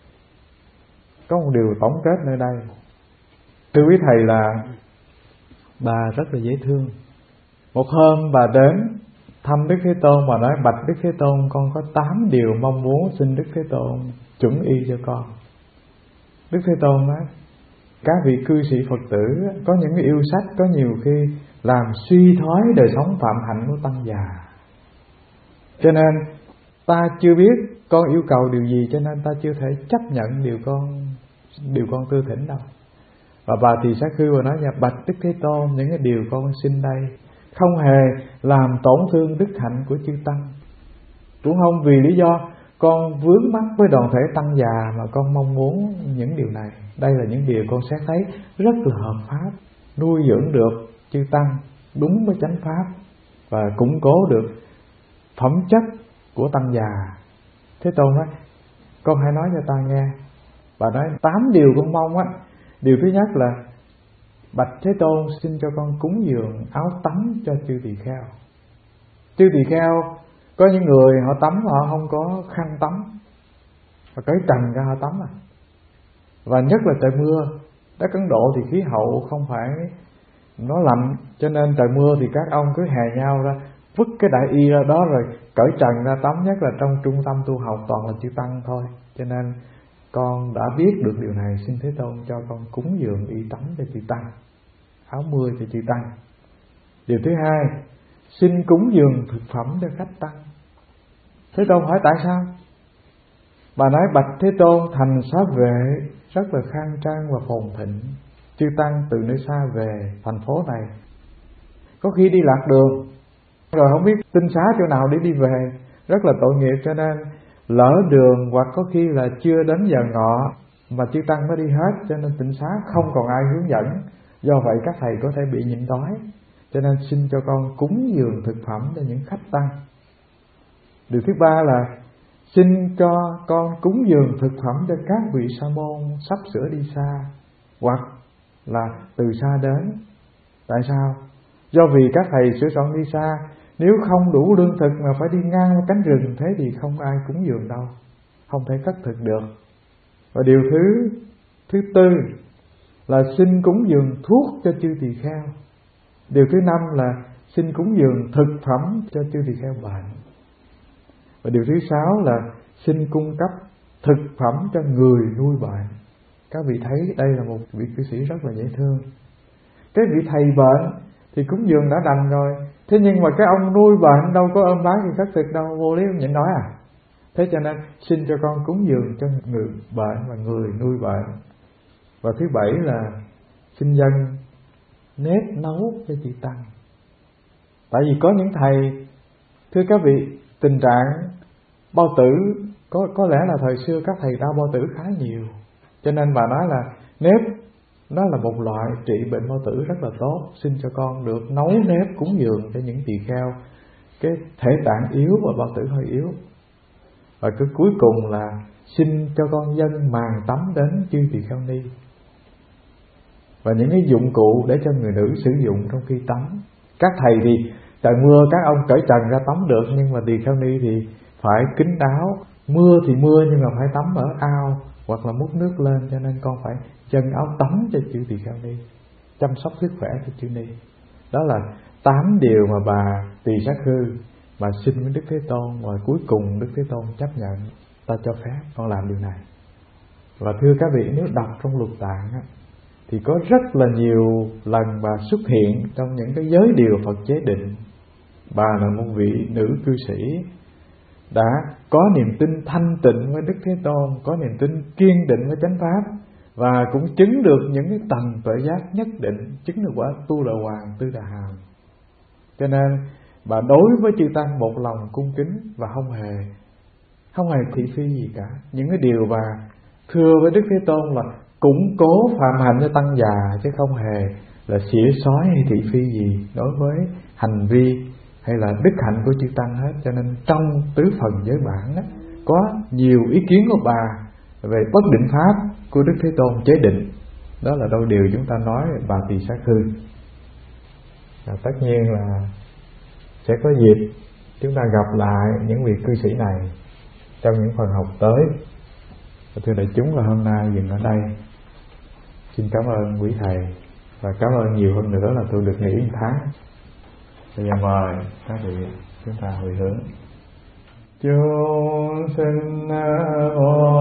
Có một điều tổng kết nơi đây. Thưa quý thầy là bà rất là dễ thương. Một hôm bà đến thăm Đức Thế Tôn, bà nói: bạch Đức Thế Tôn, con có 8 điều mong muốn xin Đức Thế Tôn chuẩn y cho con. Đức Thế Tôn nói: các vị cư sĩ Phật tử có những cái yêu sách có nhiều khi làm suy thoái đời sống phạm hạnh của tăng già. Cho nên ta chưa biết con yêu cầu điều gì, cho nên ta chưa thể chấp nhận điều con tư thỉnh đâu. Và bà Tỳ Sát Khư bà nói: bạch Đức Thế Tôn, những cái điều con xin đây không hề làm tổn thương đức hạnh của chư tăng, cũng không vì lý do con vướng mắc với đoàn thể tăng già mà con mong muốn những điều này. Đây là những điều con sẽ thấy rất là hợp pháp, nuôi dưỡng được chư tăng đúng với chánh pháp và củng cố được phẩm chất của tăng già. Thế Tôn nói: con hãy nói cho ta nghe. Bà nói: 8 điều con mong á. Điều thứ nhất là bạch Thế Tôn, xin cho con cúng dường áo tắm cho chư tỳ kheo. Chư tỳ kheo có những người họ tắm họ không có khăn tắm, và cởi trần ra họ tắm à. Và nhất là trời mưa, đất Ấn Độ thì khí hậu không phải nó lạnh, cho nên trời mưa thì các ông cứ hè nhau ra vứt cái đại y ra đó rồi cởi trần ra tắm. Nhất là trong trung tâm tu học toàn là chư tăng thôi, cho nên con đã biết được điều này, xin Thế Tôn cho con cúng dường y tắm cho chư tăng, áo mưa cho chư tăng. Điều thứ hai, xin cúng dường thực phẩm cho khách tăng. Thế Tôn hỏi tại sao? Bà nói: bạch Thế Tôn, thành xá vệ rất là khang trang và phồn thịnh. Chư tăng từ nơi xa về thành phố này, có khi đi lạc đường rồi không biết tinh xá chỗ nào để đi về, rất là tội nghiệp. Cho nên lỡ đường hoặc có khi là chưa đến giờ ngọ mà chư tăng mới đi hết, cho nên tịnh xá không còn ai hướng dẫn. Do vậy các thầy có thể bị nhịn đói, cho nên xin cho con cúng dường thực phẩm cho những khách tăng. Điều thứ ba là xin cho con cúng dường thực phẩm cho các vị sa môn sắp sửa đi xa hoặc là từ xa đến. Tại sao? Do vì các thầy sửa soạn đi xa, nếu không đủ lương thực mà phải đi ngang cánh rừng, thế thì không ai cúng dường đâu, không thể cất thực được. Và điều thứ tư là xin cúng dường thuốc cho chư tỳ kheo. Điều thứ năm là xin cúng dường thực phẩm cho chư tỳ kheo bệnh. Và điều thứ sáu là xin cung cấp thực phẩm cho người nuôi bệnh. Các vị thấy đây là một vị cư sĩ rất là dễ thương. Cái vị thầy bệnh thì cúng dường đã đành rồi, thế nhưng mà cái ông nuôi bệnh đâu có ôm bác thì khất thực đâu, vô lý không nhịn nói à. Thế cho nên xin cho con cúng dường cho người bệnh và người nuôi bệnh. Và thứ bảy là xin dâng nếp nấu cho chư tăng. Tại vì có những thầy, thưa các vị, tình trạng bao tử có lẽ là thời xưa các thầy đau bao tử khá nhiều, cho nên bà nói là nếp nó là một loại trị bệnh bao tử rất là tốt. Xin cho con được nấu nếp cúng dường cho những tỳ kheo cái thể tạng yếu và bao tử hơi yếu. Và cái cuối cùng là xin cho con dâng màn tắm đến chư tỳ kheo ni và những cái dụng cụ để cho người nữ sử dụng trong khi tắm. Các thầy thì trời mưa các ông cởi trần ra tắm được, nhưng mà tỳ kheo ni thì phải kín đáo. Mưa thì mưa nhưng mà phải tắm ở ao hoặc là múc nước lên, cho nên con phải dâng áo tắm cho chư tỳ kheo ni, chăm sóc sức khỏe cho chư ni. Đó là 8 điều mà bà Tỳ Sát Khư mà xin với Đức Thế Tôn, và cuối cùng Đức Thế Tôn chấp nhận. ta cho phép con làm điều này. Và thưa các vị, nếu đọc trong Lục Tạng á, thì có rất là nhiều lần bà xuất hiện trong những cái giới điều Phật chế định. Bà là một vị nữ cư sĩ, đã có niềm tin thanh tịnh với Đức Thế Tôn, có niềm tin kiên định với chánh pháp, và cũng chứng được những cái tầng tuệ giác nhất định, chứng được quả Tu Đà Hoàng, Tư Đà Hàm. Cho nên bà đối với chư tăng một lòng cung kính và không hề thị phi gì cả. Những cái điều bà thưa với Đức Thế Tôn là củng cố phạm hạnh cho tăng già, chứ không hề là xỉa xói hay thị phi gì đối với hành vi hay là đức hạnh của chư tăng hết. Cho nên trong tứ phần giới bản đó, có nhiều ý kiến của bà về bất định pháp của Đức Thế Tôn chế định. Đó là đôi điều chúng ta nói về Bà Tỳ Sát Hư. Và tất nhiên là sẽ có dịp chúng ta gặp lại những vị cư sĩ này trong những phần học tới. Và thưa đại chúng, là hôm nay dừng ở đây. Xin cảm ơn quý thầy, và cảm ơn nhiều hơn nữa là tôi được nghỉ 1 tháng. Bây giờ mời các vị chúng ta hồi hướng. Chúng sinh